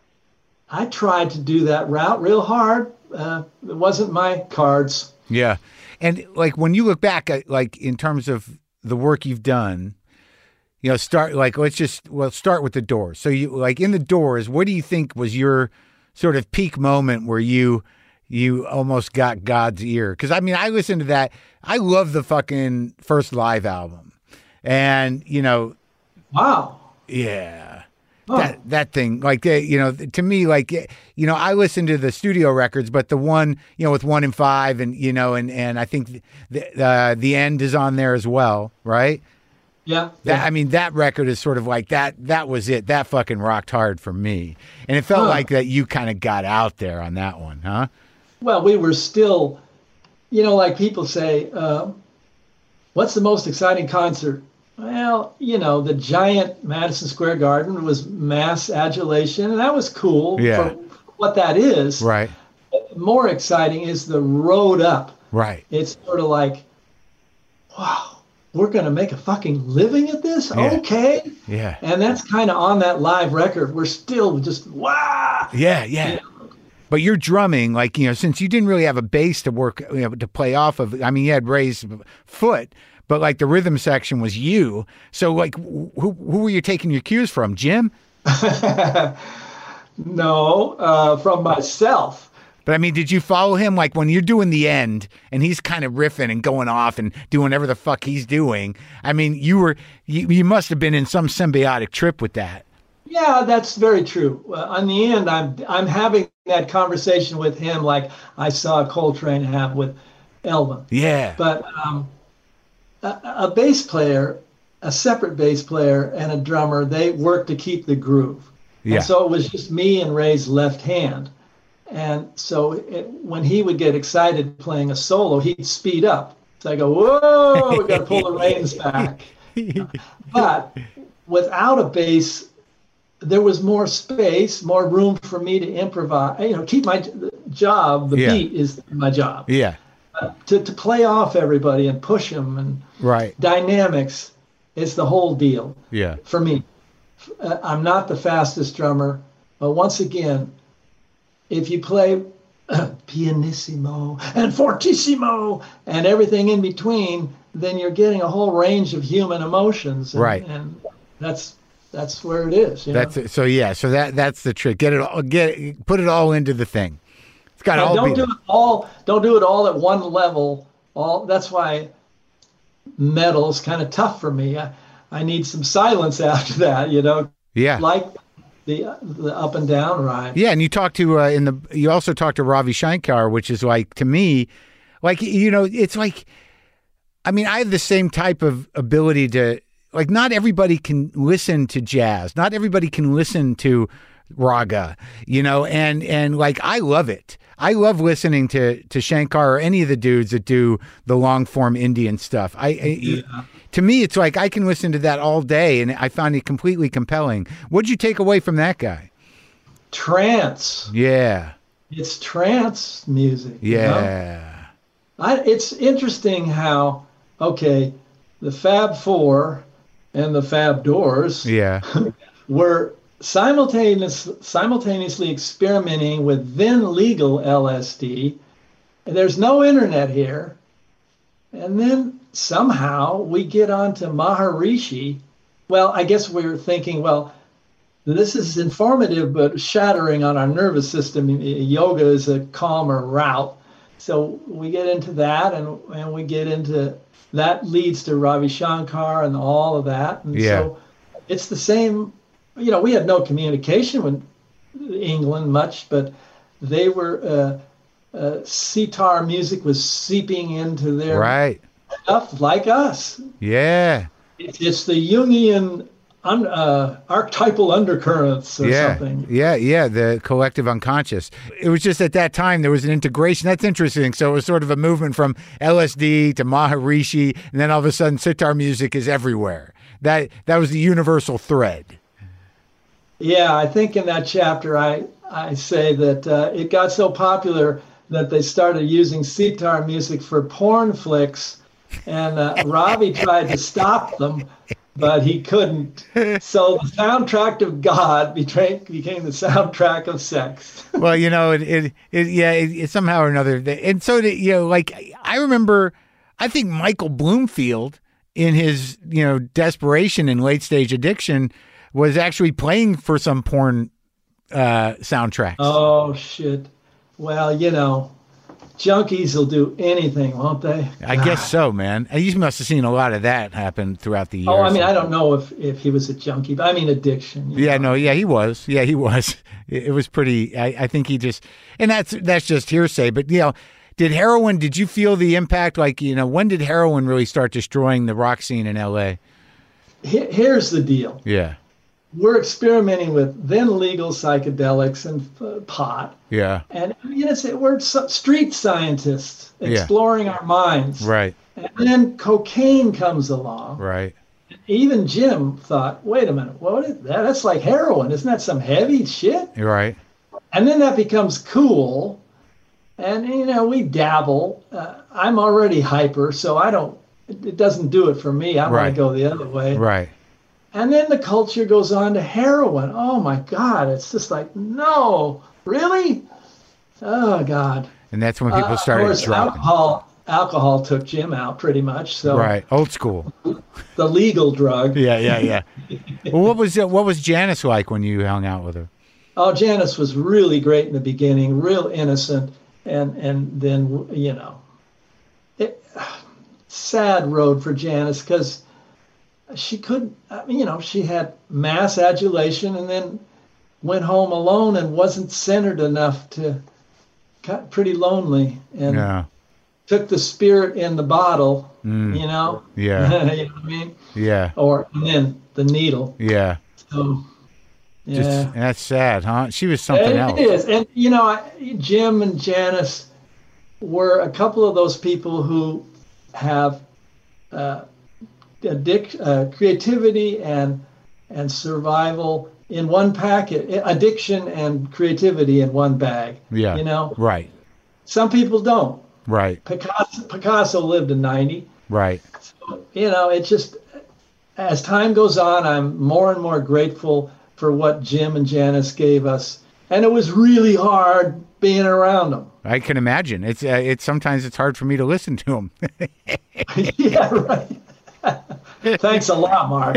I tried to do that route real hard. Uh, it wasn't my cards. Yeah. And like when you look back at like in terms of the work you've done, you know, start like let's just well start with the Doors. So you like in the Doors, what do you think was your sort of peak moment where you you almost got God's ear? Because I mean, I listened to that. I love the fucking first live album, and you know, Wow. yeah. Oh. That that thing, like uh, you know, to me, like uh, you know, I listened to the studio records, but the one, you know, with one and five, and you know, and and I think the uh, the end is on there as well, right? Yeah. That yeah. I mean, that record is sort of like that. That was it. That fucking rocked hard for me, and it felt Huh. like that you kind of got out there on that one, huh? Well, we were still, you know, like people say, uh, what's the most exciting concert? Well, you know, the giant Madison Square Garden was mass adulation, and that was cool Yeah. for what that is. Right, More exciting is the road up. right. It's sort of like, wow, we're going to make a fucking living at this? Yeah. Okay. Yeah, And that's kind of on that live record. We're still just, wow. yeah, yeah. But you're drumming, like, you know, since you didn't really have a bass to work, you know, to play off of, I mean, you had Ray's foot, but like the rhythm section was you. So like, who, who were you taking your cues from, Jim? No, uh, from myself. But I mean, did you follow him? Like when you're doing the end and he's kind of riffing and going off and doing whatever the fuck he's doing. I mean, you were, you, you must have been in some symbiotic trip with that. Yeah, that's very true. Uh, in the end, I'm I'm having that conversation with him like I saw Coltrane have with Elvin. Yeah. But um, a, a bass player, a separate bass player and a drummer, they work to keep the groove. Yeah. And so it was just me and Ray's left hand. And so it, when he would get excited playing a solo, he'd speed up. So I go, whoa, we got to pull the reins back. But without a bass, there was more space, more room for me to improvise. You know, keep my job. The Yeah. beat is my job. Yeah. To to play off everybody and push them and Right. dynamics is the whole deal Yeah. for me. Uh, I'm not the fastest drummer, but once again, if you play pianissimo and fortissimo and everything in between, then you're getting a whole range of human emotions. And, Right. And that's that's where it is. You That's know? it. So yeah. So that that's the trick. Get it all. Get it, put it all into the thing. It's got to And all don't be. do it all. Don't do it all at one level. All that's why metal is kind of tough for me. I, I need some silence after that. You know, Yeah. like the the up and down ride. Yeah, and you talked to uh, in the you also talked to Ravi Shankar, which is like to me, like you know, it's like, I mean, I have the same type of ability to like. Not everybody can listen to jazz. Not everybody can listen to raga. You know, and and like I love it. I love listening to to Shankar or any of the dudes that do the long form Indian stuff. I. I Yeah. To me, it's like I can listen to that all day, and I found it completely compelling. What'd you take away from that guy? Trance. Yeah, It's trance music. you know? yeah, I, it's interesting how, okay, the Fab Four and the Fab Doors yeah, were simultaneous, simultaneously experimenting with then legal L S D. And there's no internet here. And then somehow we get onto Maharishi. Well, I guess we were thinking, well, this is informative but shattering on our nervous system. Yoga is a calmer route. so we get into that, and and we get into that leads to Ravi Shankar and all of that, and Yeah. so it's the same. You know, we had no communication with England much, but they were uh, uh, sitar music was seeping into their Right. stuff like us. Yeah. It's, it's the Jungian un, uh, archetypal undercurrents or Yeah. something. Yeah. Yeah. The collective unconscious. It was just at that time there was an integration. That's interesting. So it was sort of a movement from L S D to Maharishi, and then all of a sudden sitar music is everywhere. That that was the universal thread. Yeah, I think in that chapter I I say that uh, it got so popular that they started using sitar music for porn flicks, and uh, Ravi tried to stop them, but he couldn't. So the soundtrack of God became became the soundtrack of sex. Well, you know, it, it, it yeah, it, it somehow or another, and so did, you know, like I remember, I think Michael Bloomfield, in his, you know, desperation and late stage addiction, was actually playing for some porn uh, soundtracks. Oh shit! Well, you know, junkies will do anything, won't they? I guess so, man. And you must have seen a lot of that happen throughout the years. Oh, I mean, I don't know if, if he was a junkie, but I mean addiction. you Yeah, know. no, yeah, he was. Yeah, he was. It, it was pretty. I, I think he just, and that's that's just hearsay. But you know, did heroin? Did you feel the impact? Like, you know, when did heroin really start destroying the rock scene in L A? He- Here's the deal. Yeah, We're experimenting with then legal psychedelics and uh, pot. yeah, And you know, it's- we're so- street scientists Yeah. exploring our minds. right, And then cocaine comes along. right. Even Jim thought, wait a minute, what is that? That's like heroin. Isn't that some heavy shit? You're right. And then that becomes cool. And, you know, we dabble. Uh, I'm already hyper, so I don't, it, it doesn't do it for me. I Right. want to go the other way. Right. And then the culture goes on to heroin. Oh my God. It's just like, no, really? Oh God. And that's when people Uh, started of course, dropping. alcohol, alcohol took Jim out pretty much. So Right, old school. the legal drug. Yeah, yeah, yeah. Well, what was what was Janice like when you hung out with her? Oh, Janice was really great in the beginning, real innocent. And, and then, you know, it, sad road for Janice because she couldn't, I mean, you know, she had mass adulation and then went home alone and wasn't centered enough to, got pretty lonely and Yeah, took the spirit in the bottle, you know? yeah, You know what I mean? yeah, Or and then the needle. yeah. So, yeah. Just, that's sad, huh? She was something It else. is. And, you know, I, Jim and Janice were a couple of those people who have uh, addic- uh, creativity and and survival in one packet, addiction and creativity in one bag. Yeah. You know, Right, some people don't. right, Picasso, Picasso lived to ninety. right. You know, it just, as time goes on, I'm more and more grateful for what Jim and Janice gave us. And it was really hard being around them. I can imagine. It's uh, it's sometimes it's hard for me to listen to them. Yeah, right. Thanks a lot, Mark.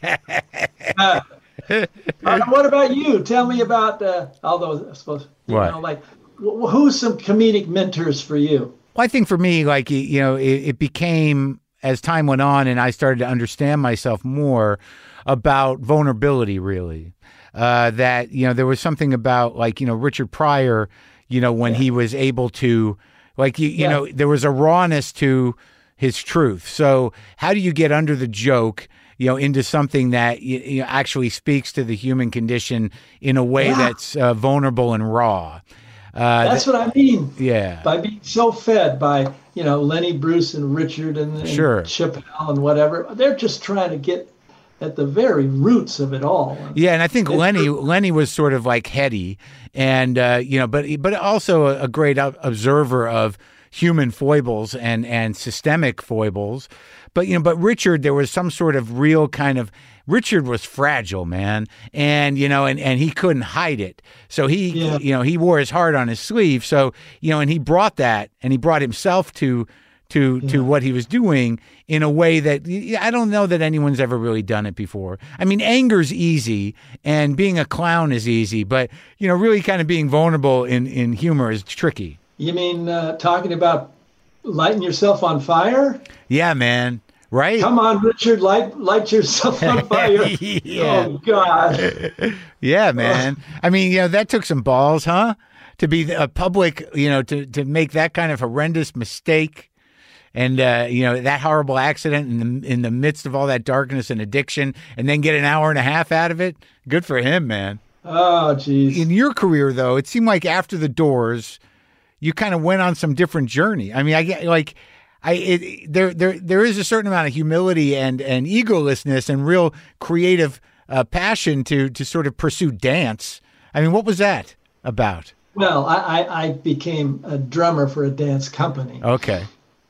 Uh, uh, what about you? Tell me about, uh, although I suppose, you What? know, like, wh- who's some comedic mentors for you? Well, I think for me, like, y- you know, it, it became, as time went on and I started to understand myself more, about vulnerability, really. Uh, that, you know, there was something about, like, you know, Richard Pryor, you know, when he was able to, like, you, you Yeah. know, there was a rawness to his truth. So how do you get under the joke, you know, into something that you, you know, actually speaks to the human condition in a way Yeah. that's uh, vulnerable and raw? Uh, That's what I mean. yeah. By being so fed by, you know, Lenny Bruce and Richard and, and Sure. Chappelle and whatever. They're just trying to get at the very roots of it all. Yeah, and I think Lenny Lenny was sort of like heady, and uh, you know, but but also a, a great ob- observer of human foibles and and systemic foibles. But you know, but Richard, there was some sort of real kind of Richard was fragile, man, and you know, and, and he couldn't hide it. So he, Yeah. you know, he wore his heart on his sleeve. So you know, and he brought that, and he brought himself to. To, to what he was doing in a way that I don't know that anyone's ever really done it before. I mean, anger's easy and being a clown is easy, but, you know, really kind of being vulnerable in, in humor is tricky. You mean uh, talking about lighting yourself on fire? Yeah, man. Right? Come on, Richard, light light yourself on fire. Yeah. Oh, God. Yeah, man. I mean, you know, that took some balls, huh? To be a public, you know, to, to make that kind of horrendous mistake and, uh, you know, that horrible accident in the, in the midst of all that darkness and addiction and then get an hour and a half out of it. Good for him, man. Oh, geez. In your career, though, it seemed like after the Doors, you kind of went on some different journey. I mean, I get like... I it, there there there is a certain amount of humility and and egolessness and real creative uh, passion to to sort of pursue dance. I mean, what was that about? Well, I, I, I became a drummer for a dance company. Okay.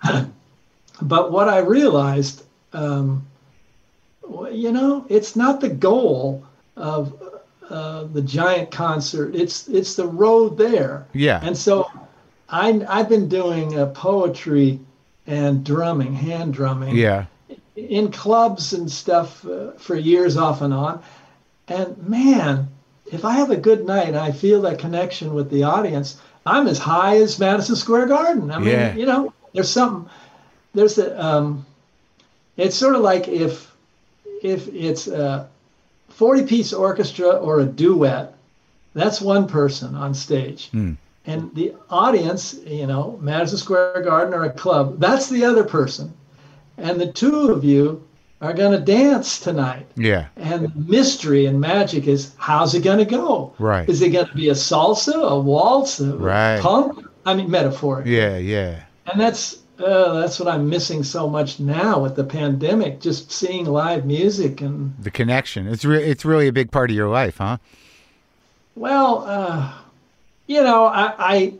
But what I realized, um, you know, it's not the goal of uh, the giant concert. It's it's the road there. Yeah. And so I I've been doing uh, poetry and drumming, hand drumming, Yeah. in clubs and stuff uh, for years off and on. And man, if I have a good night and I feel that connection with the audience, I'm as high as Madison Square Garden. I mean, Yeah. you know, there's something, there's a, um, it's sort of like if, if it's a forty piece orchestra or a duet, that's one person on stage. Mm. And the audience, you know, Madison Square Garden or a club, that's the other person. And the two of you are going to dance tonight. Yeah. And the mystery and magic is, how's it going to go? Right. Is it going to be a salsa, a waltz, a Right. punk? I mean, metaphorically. Yeah, yeah. And that's uh, that's what I'm missing so much now with the pandemic, just seeing live music. And, The connection. It's re- it's really a big part of your life, huh? well, uh, you know, I, I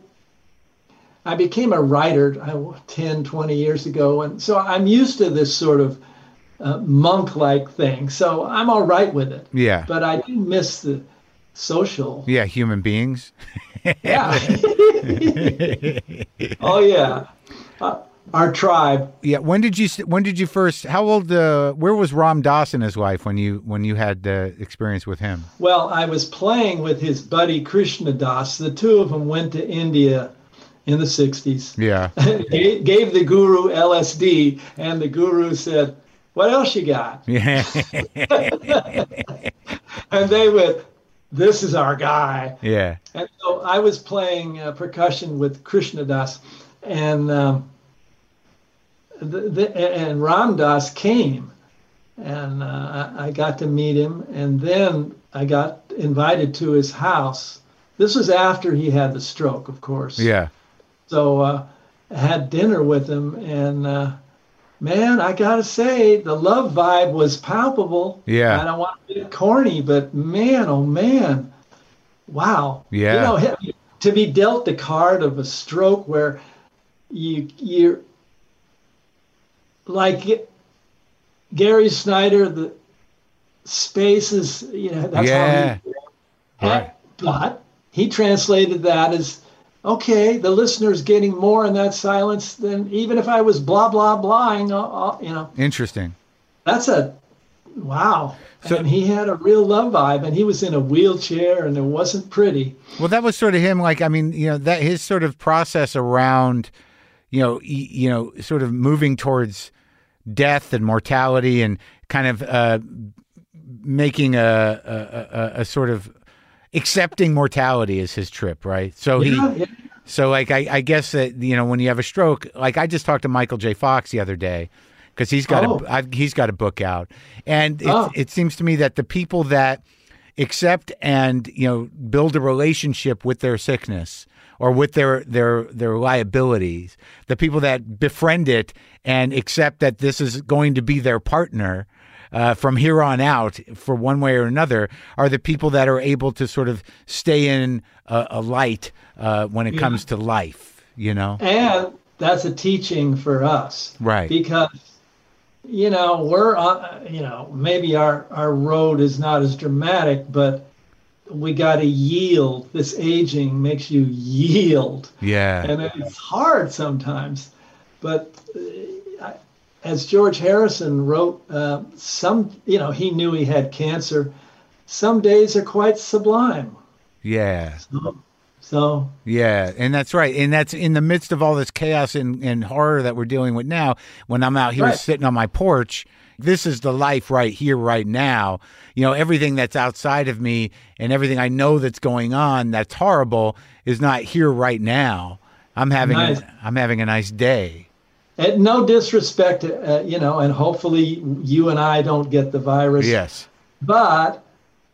I became a writer uh, ten, twenty years ago. And so I'm used to this sort of uh, monk-like thing. So I'm all right with it. Yeah. But I do miss the social. Yeah, human beings. Yeah. Oh, yeah. Uh, our tribe. Yeah. When did you when did you first how old uh, where was Ram Dass and his wife when you when you had the experience with him? Well, I was playing with his buddy Krishna Das. The two of them went to India in the sixties. Yeah. Gave gave the guru L S D, and the guru said, "What else you got?" Yeah. And they went, "This is our guy." Yeah. And so I was playing uh, percussion with Krishna Das, and um, the, the, and Ram Dass came, and uh, I I got to meet him, and then I got invited to his house. This was after he had the stroke, of course. Yeah. So uh, I had dinner with him, and uh, man, I gotta say, the love vibe was palpable. Yeah. I don't want to be corny, but man, oh man, wow. Yeah. You know, to be dealt the card of a stroke where you you're like Gary Snyder, the space is, you know, that's Yeah. how he, Right. but he translated that as, okay, the listener's getting more in that silence than even if I was blah, blah, blahing, uh, uh, you know. Interesting. That's a, wow. So- And he had a real love vibe, and he was in a wheelchair, and it wasn't pretty. Well, that was sort of him. Like, I mean, you know, that his sort of process around, you know, y- you know, sort of moving towards death and mortality, and kind of uh, making a, a, a, a sort of accepting mortality is his trip, right? So Yeah, he, yeah. so like, I, I guess that, you know, when you have a stroke, like I just talked to Michael J. Fox the other day, because he's got Oh. a I've, he's got a book out, and it, Oh. it seems to me that the people that accept and, you know, build a relationship with their sickness or with their their their liabilities, the people that befriend it and accept that this is going to be their partner uh, from here on out for one way or another, are the people that are able to sort of stay in a, a light uh, when it comes to life, you know? And that's a teaching for us. Right. Because, you know, we're on, you know, maybe our, our road is not as dramatic, but we got to yield. This aging makes you yield. Yeah. And it's hard sometimes. But uh, I- as George Harrison wrote, uh, some, you know, he knew he had cancer. Some days are quite sublime. Yeah. So So yeah, and that's right. And that's in the midst of all this chaos and, and horror that we're dealing with now. When I'm out here Right. sitting on my porch, this is the life right here, right now. You know, everything that's outside of me and everything I know that's going on that's horrible is not here right now. I'm having Nice. a, I'm having a nice day. and no disrespect, uh, you know, and hopefully you and I don't get the virus. Yes. But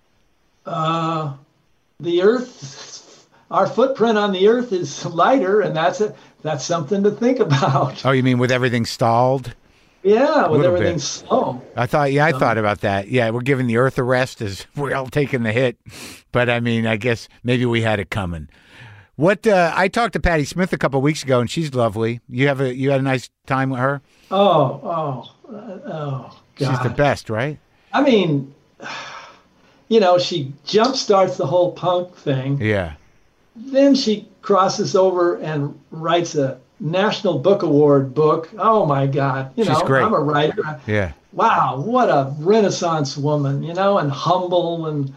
uh, the Earth, our footprint on the Earth is lighter, and that's a, that's something to think about. Oh, you mean with everything stalled? Yeah, with little everything bit. slow. I thought, yeah, I thought about that. Yeah, we're giving the Earth a rest as we're all taking the hit. But I mean, I guess maybe we had it coming. What uh, I talked to Patti Smith a couple of weeks ago, and she's lovely. You have a you had a nice time with her. Oh, oh, uh, oh, God. She's the best, right? I mean, you know, she jump starts the whole punk thing. Yeah, Then she crosses over and writes a National Book Award book. Oh my God! You She's know, great. I'm a writer. yeah. Wow, what a Renaissance woman! You know, and humble and.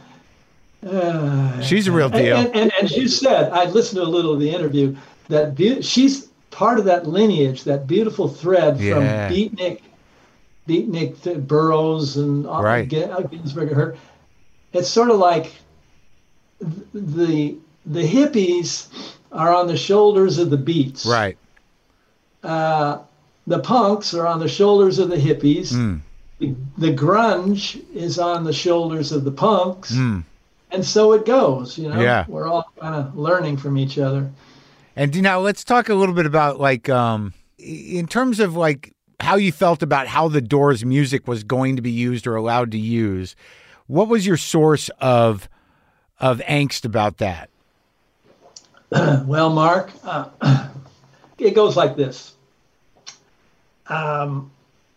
Uh, She's a real and, deal. and, and as you said, I listened to a little of the interview. That be- she's part of that lineage, that beautiful thread Yeah. from Beatnik, Beatnik to Burroughs and uh, Right. Gin- uh, Ginsberg. Her, it's sort of like th- the the hippies are on the shoulders of the Beats. Right. Uh, the punks are on the shoulders of the hippies. Mm. The, the grunge is on the shoulders of the punks. Mm. And so it goes, you know. Yeah. We're all kind of learning from each other. And now let's talk a little bit about like um, in terms of like how you felt about how the Doors music was going to be used or allowed to use. What was your source of of angst about that? Well, Mark, uh, it goes like this. Um,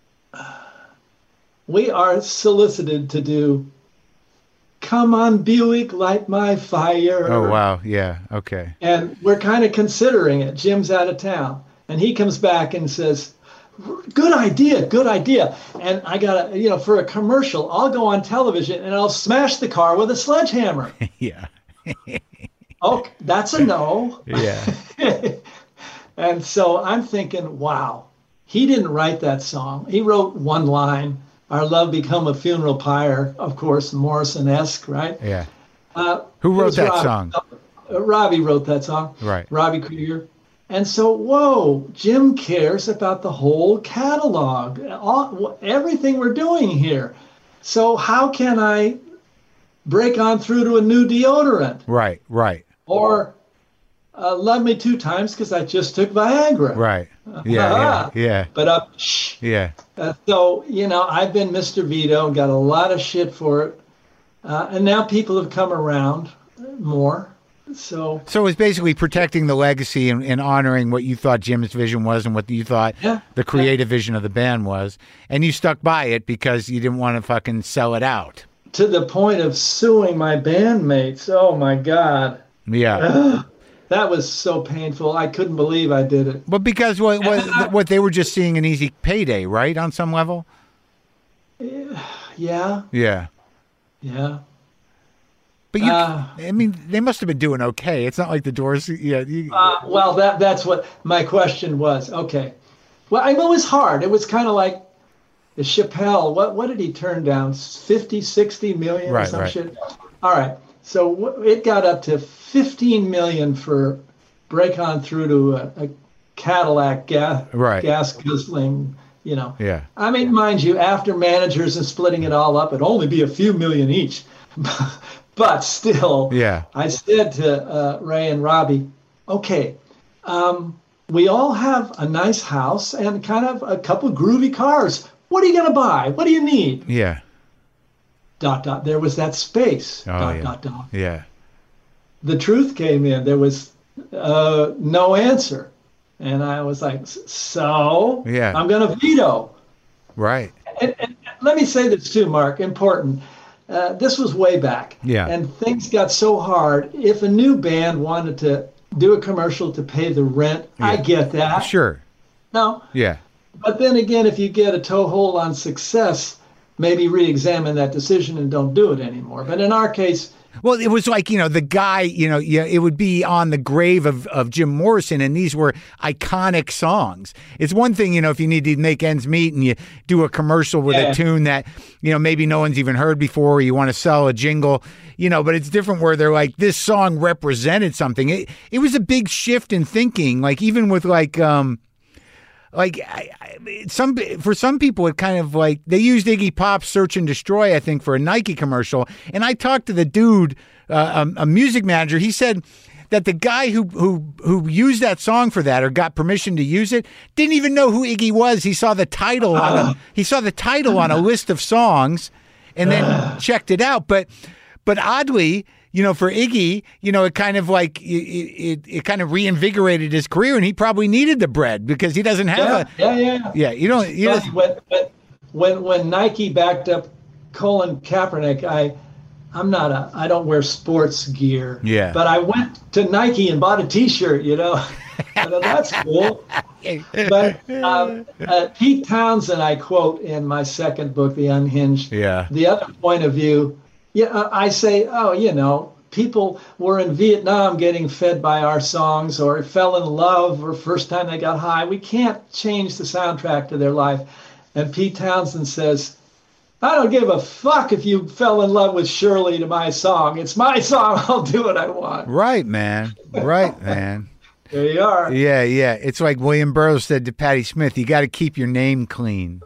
we are solicited to do "Come on, Buick, light my fire." Oh wow, yeah, okay. And we're kind of considering it. Jim's out of town. And he comes back and says, good idea, good idea. And I got to, you know, for a commercial, I'll go on television and I'll smash the car with a sledgehammer. yeah. Oh, that's a no. Yeah. And so I'm thinking, wow, he didn't write that song. He wrote one line, "Our love become a funeral pyre," of course, Morrison-esque, right? Yeah. Uh, Who it wrote was that Robbie. song? Uh, Robbie wrote that song. Right. Robbie Krieger. And so, whoa, Jim cares about the whole catalog, all, everything we're doing here. So how can I break on through to a new deodorant? Right, right, Or uh, love me two times because I just took Viagra. right. Yeah, yeah, yeah, But uh, shh. yeah. Uh, so, you know, I've been Mister Vito and got a lot of shit for it. Uh, and now people have come around more. So, So it's basically protecting the legacy and, and honoring what you thought Jim's vision was and what you thought Yeah, the creative vision of the band was. And you stuck by it because you didn't want to fucking sell it out. to the point of suing my bandmates. Oh, my God. Yeah. That was so painful. I couldn't believe I did it. But because what, what, what they were just seeing an easy payday, right? On some level? Yeah, Yeah. yeah. But you, Uh, I mean, they must have been doing okay. It's not like the Doors. Yeah. You, Uh, well, that that's what my question was. Okay. Well, I know it was hard. It was kind of like the Chappelle. What what did he turn down? fifty, sixty million or Right, some right. shit? All right. So w- it got up to fifteen million for break on through to a, a Cadillac gas, Right. gas guzzling, you know. yeah. I mean, mind you, after managers and splitting it all up, it'd only be a few million each. But still, Yeah. I said to uh, Ray and Robbie, okay, um, we all have a nice house and kind of a couple groovy cars. What are you going to buy? What do you need? Yeah. Dot, dot. There was that space. Oh, dot, yeah. dot, dot. Yeah. The truth came in. There was uh, no answer. And I was like, so Yeah. I'm going to veto. Right. And, and let me say this too, Mark, important. Uh, this was way back. Yeah. And things got so hard. If a new band wanted to do a commercial to pay the rent, I Yeah. get that. Sure. No. Yeah. But then again, if you get a toehold on success, maybe re-examine that decision and don't do it anymore. But in our case, Well, it was like, you know, the guy, you know, yeah, it would be on the grave of, of Jim Morrison, and these were iconic songs. It's one thing, you know, if you need to make ends meet and you do a commercial with Yeah. a tune that, you know, maybe no one's even heard before, or you want to sell a jingle, you know, but it's different where they're like, this song represented something. It, it was a big shift in thinking, like even with like, um, Like I, I, some for some people, it kind of like they used Iggy Pop's "Search and Destroy," I think, for a Nike commercial. And I talked to the dude, uh, a, a music manager. He said that the guy who who who used that song for that or got permission to use it didn't even know who Iggy was. He saw the title on a he saw the title on a list of songs, and then checked it out. But but oddly, you know, for Iggy, you know, it kind of like it, it, it kind of reinvigorated his career, and he probably needed the bread because he doesn't have Yeah, a yeah, yeah. yeah. You don't you But don't, when, when when when Nike backed up Colin Kaepernick, I I'm not a I don't wear sports gear. Yeah. But I went to Nike and bought a T-shirt. You know, I thought, that's cool. But um, uh, Pete Townsend, I quote in my second book, The Unhinged. Yeah. The other point of view. Yeah, uh, I say, oh, you know, people were in Vietnam getting fed by our songs, or fell in love, or first time they got high. We can't change the soundtrack to their life. And Pete Townsend says, I don't give a fuck if you fell in love with Shirley to my song. It's my song. I'll do what I want. right, man. Right, man. There you are. Yeah, yeah. It's like William Burroughs said to Patti Smith, you got to keep your name clean.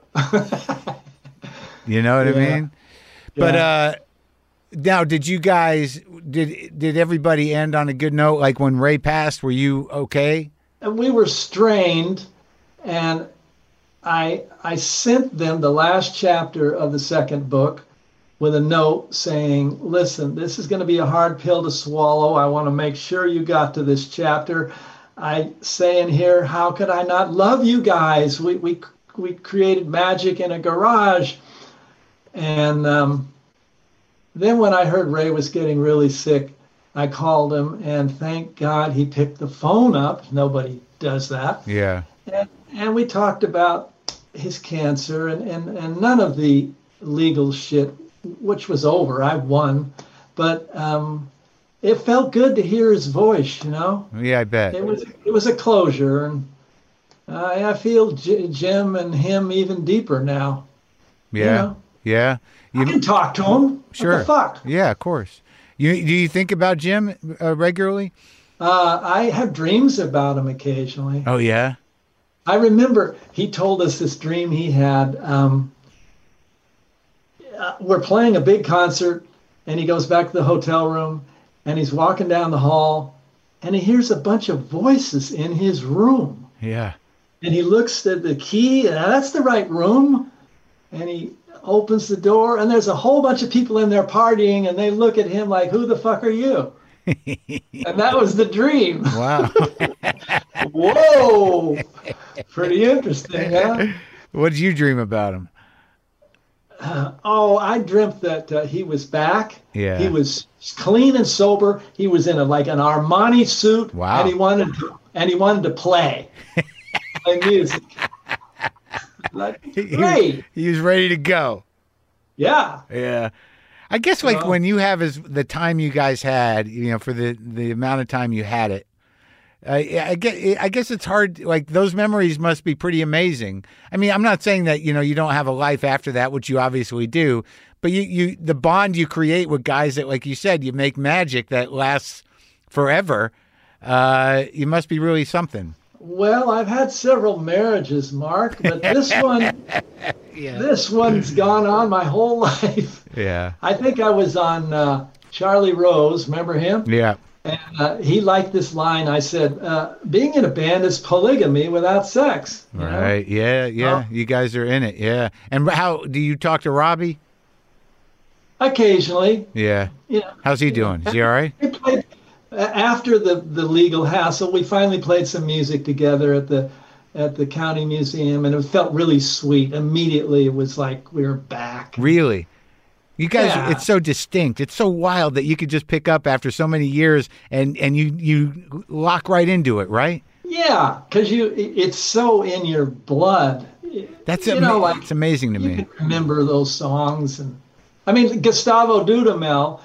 You know what I Yeah. mean? But Yeah. uh now, did you guys did did everybody end on a good note? Like when Ray passed, were you okay? And we were strained, and I I sent them the last chapter of the second book with a note saying, listen, this is going to be a hard pill to swallow. I want to make sure you got to this chapter. I say in here, how could I not love you guys? We we we created magic in a garage. And um, then when I heard Ray was getting really sick, I called him, and thank God he picked the phone up. Nobody does that. Yeah. And, and we talked about his cancer and, and, and none of the legal shit, which was over. I won. But um, it felt good to hear his voice, you know? Yeah, I bet. It was it was a closure. And I, I feel J- Jim and him even deeper now. Yeah. You know? Yeah. I can talk to him. Sure. What the fuck? Yeah, of course. You do you think about Jim uh, regularly? Uh, I have dreams about him occasionally. Oh yeah. I remember he told us this dream he had. Um, uh, we're playing a big concert, and he goes back to the hotel room, and he's walking down the hall, and he hears a bunch of voices in his room. Yeah. And he looks at the key, and that's the right room. And he opens the door, and there's a whole bunch of people in there partying, and they look at him like, who the fuck are you? And that was the dream. Wow. Whoa. Pretty interesting, huh? What did you dream about him? Uh, oh, I dreamt that uh, he was back. Yeah. He was clean and sober. He was in a like an Armani suit. Wow. And he wanted to, and he wanted to play, play music. Like, great. He, he was ready to go. Yeah. Yeah. I guess like Well- when you have as the time you guys had, you know, for the, the amount of time you had it, I, I guess I guess it's hard. Like those memories must be pretty amazing. I mean, I'm not saying that you know you don't have a life after that, which you obviously do, but you you the bond you create with guys that, like you said, you make magic that lasts forever. Uh, you must be really something. Well, I've had several marriages, Mark, but this one, Yeah. this one's gone on my whole life. Yeah. I think I was on uh, Charlie Rose. Remember him? Yeah. And uh, he liked this line. I said, uh, being in a band is polygamy without sex. you know? Right. Yeah. Yeah. Well- you guys are in it. Yeah. And how do you talk to Robbie? Occasionally. Yeah. You know, How's he doing? Is he all right? we played, uh, after the, the legal hassle, we finally played some music together at the at the county museum, and it felt really sweet. Immediately, it was like we were back. Really? You guys, Yeah. it's so distinct. It's so wild that you could just pick up after so many years and, and you, you lock right into it, right? Yeah, because you it- it's so in your blood. That's You ama- know, like, it's amazing to You me. can remember those songs, and I mean Gustavo Dudamel.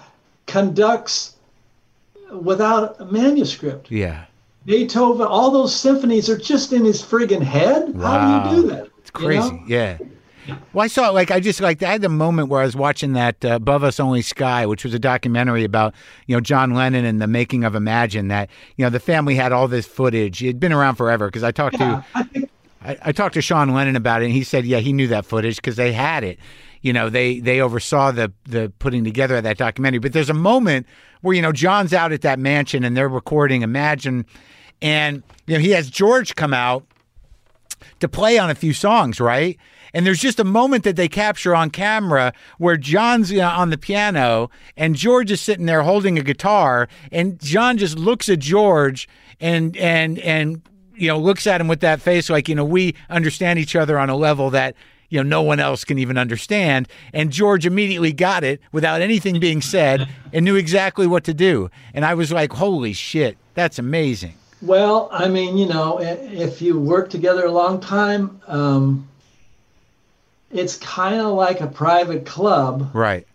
conducts without a manuscript. Yeah. Beethoven, all those symphonies are just in his friggin' head. Wow. How do you do that? It's crazy. You know? Yeah. Well, I saw like I just like I had the moment where I was watching that uh, Above Us Only Sky, which was a documentary about you know John Lennon and the making of Imagine. That you know the family had all this footage. It had been around forever because I talked Yeah, to I think I, I talked to Sean Lennon about it, and he said yeah he knew that footage because they had it. You know they they oversaw the the putting together of that documentary. But there's a moment where you know John's out at that mansion and they're recording Imagine, and you know he has George come out to play on a few songs, right? And there's just a moment that they capture on camera where John's you know, on the piano and George is sitting there holding a guitar, and John just looks at George and and and you know looks at him with that face like you know we understand each other on a level that you know no one else can even understand. And George immediately got it without anything being said and knew exactly what to do. And I was like, holy shit, that's amazing. Well, I mean, you know, if you work together a long time, um, it's kind of like a private club, Right.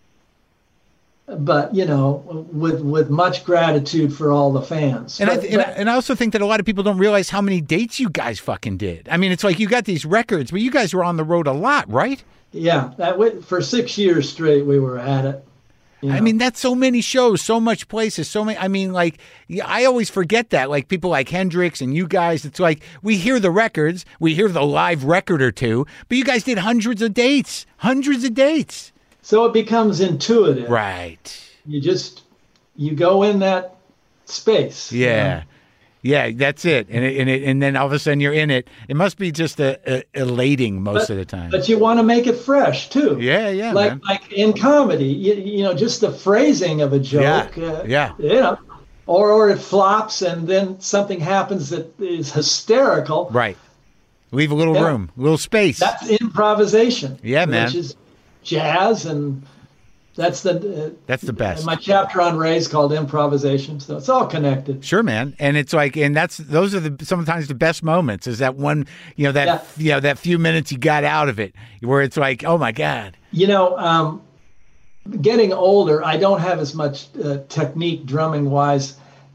but you know, with with much gratitude for all the fans. And I But- th- and, I but- and I also think that a lot of people don't realize how many dates you guys fucking did. I mean, it's like you got these records, but you guys were on the road a lot, right? yeah, that went, for six years straight we were at it. you I know. mean, that's so many shows, so much places, so many. I mean, like, yeah, I always forget that. Like, people like Hendrix and you guys, it's like we hear the records, we hear the live record or two, but you guys did hundreds of dates, hundreds of dates. So it becomes intuitive. Right. You just you go in that space. you Yeah. know. Yeah, that's it. And it, and it, and then all of a sudden you're in it. It must be just a, a elating most But- of the time. But you want to make it fresh too. Yeah, yeah, Like man. like in comedy, you, you know, just the phrasing of a joke. Yeah, uh, yeah. You know, or or it flops and then something happens that is hysterical. Right. Leave a little Yeah. room, a little space. That's improvisation. Yeah, man. Which is jazz, and that's the uh, That's the best. My chapter on Ray is called improvisation, so it's all connected. Sure, man. And it's like, and that's those are the sometimes the best moments. Is that one, you know, that Yeah. you know that few minutes you got out of it, where it's like, oh my god. You know, um, getting older, I don't have as much uh, technique drumming wise,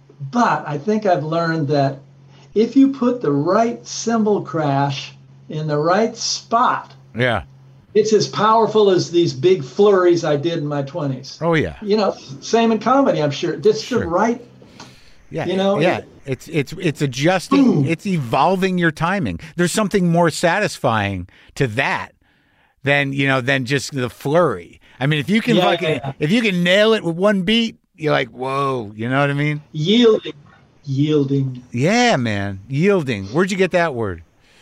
but I think I've learned that if you put the right cymbal crash in the right spot, Yeah. it's as powerful as these big flurries I did in my twenties. Oh yeah. You know, same in comedy, I'm sure. It's Sure. the right. Yeah. You know, Yeah. it- It's it's it's adjusting. It's evolving your timing. There's something more satisfying to that than you know than just the flurry. I mean, if you can Yeah, fucking yeah, yeah. if you can nail it with one beat, you're like, whoa. You know what I mean? Yielding. Yielding. Yeah, man. Yielding. Where'd you get that word?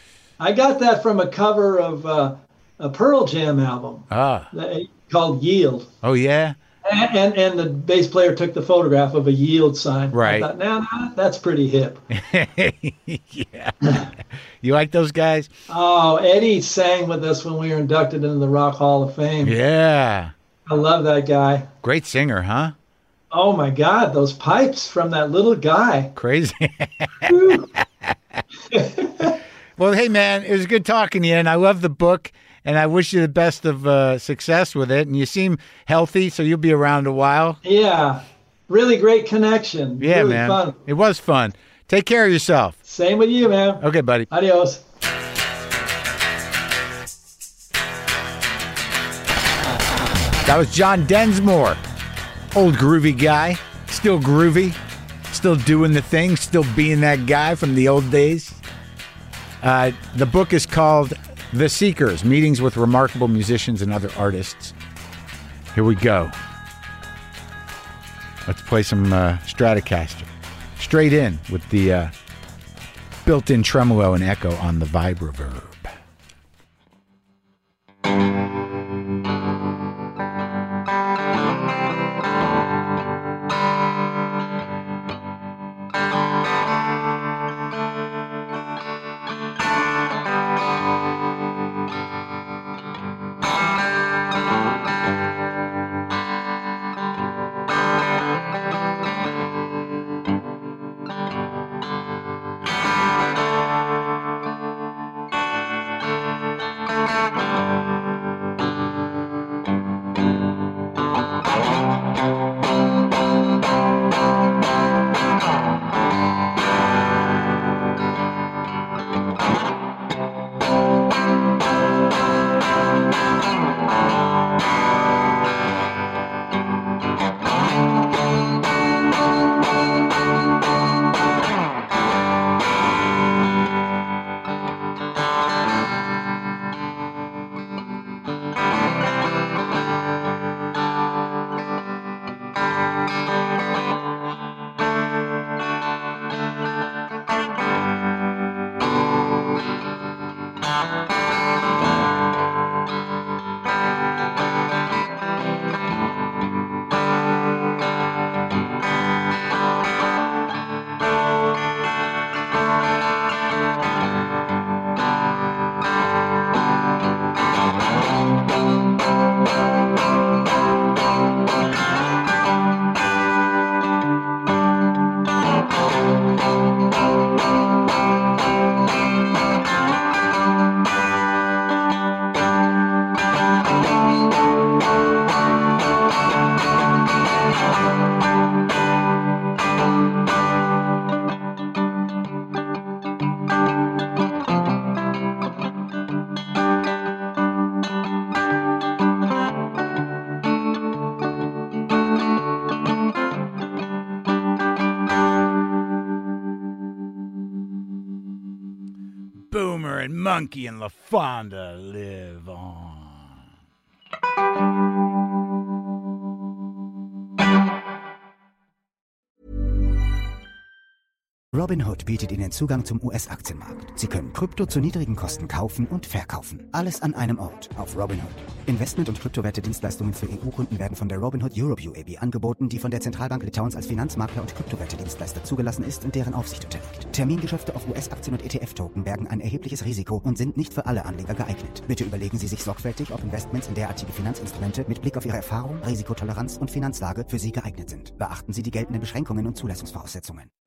I got that from a cover of uh, a Pearl Jam album Ah. that- called Yield. Oh yeah. And, and and the bass player took the photograph of a yield sign. Right. I thought, now nah, that's pretty hip. Yeah. You like those guys? Oh, Eddie sang with us when we were inducted into the Rock Hall of Fame. Yeah. I love that guy. Great singer, huh? Oh my God, those pipes from that little guy. Crazy. Whew. Well, hey, man, it was good talking to you, and I love the book, and I wish you the best of uh, success with it. And you seem healthy, so you'll be around a while. Yeah, really great connection. Yeah, really man. Fun. It was fun. Take care of yourself. Same with you, man. Okay, buddy. Adios. That was John Densmore. Old groovy guy. Still groovy. Still doing the thing. Still being that guy from the old days. Uh, the book is called The Seekers, Meetings with Remarkable Musicians and Other Artists. Here we go. Let's play some uh, Stratocaster. Straight in with the uh, built-in tremolo and echo on the Vibe Reverb. Thank you. and Monkey and LaFonda live on. Robinhood bietet Ihnen Zugang zum U S-Aktienmarkt. Sie können Krypto zu niedrigen Kosten kaufen und verkaufen. Alles an einem Ort auf Robinhood. Investment- und Kryptowerte-Dienstleistungen für E U-Kunden werden von der Robinhood Europe U A B angeboten, die von der Zentralbank Litauens als Finanzmakler und Kryptowerte-Dienstleister zugelassen ist und deren Aufsicht unterliegt. Termingeschäfte auf U S-Aktien und E T F-Token bergen ein erhebliches Risiko und sind nicht für alle Anleger geeignet. Bitte überlegen Sie sich sorgfältig, ob Investments in derartige Finanzinstrumente mit Blick auf Ihre Erfahrung, Risikotoleranz und Finanzlage für Sie geeignet sind. Beachten Sie die geltenden Beschränkungen und Zulassungsvoraussetzungen.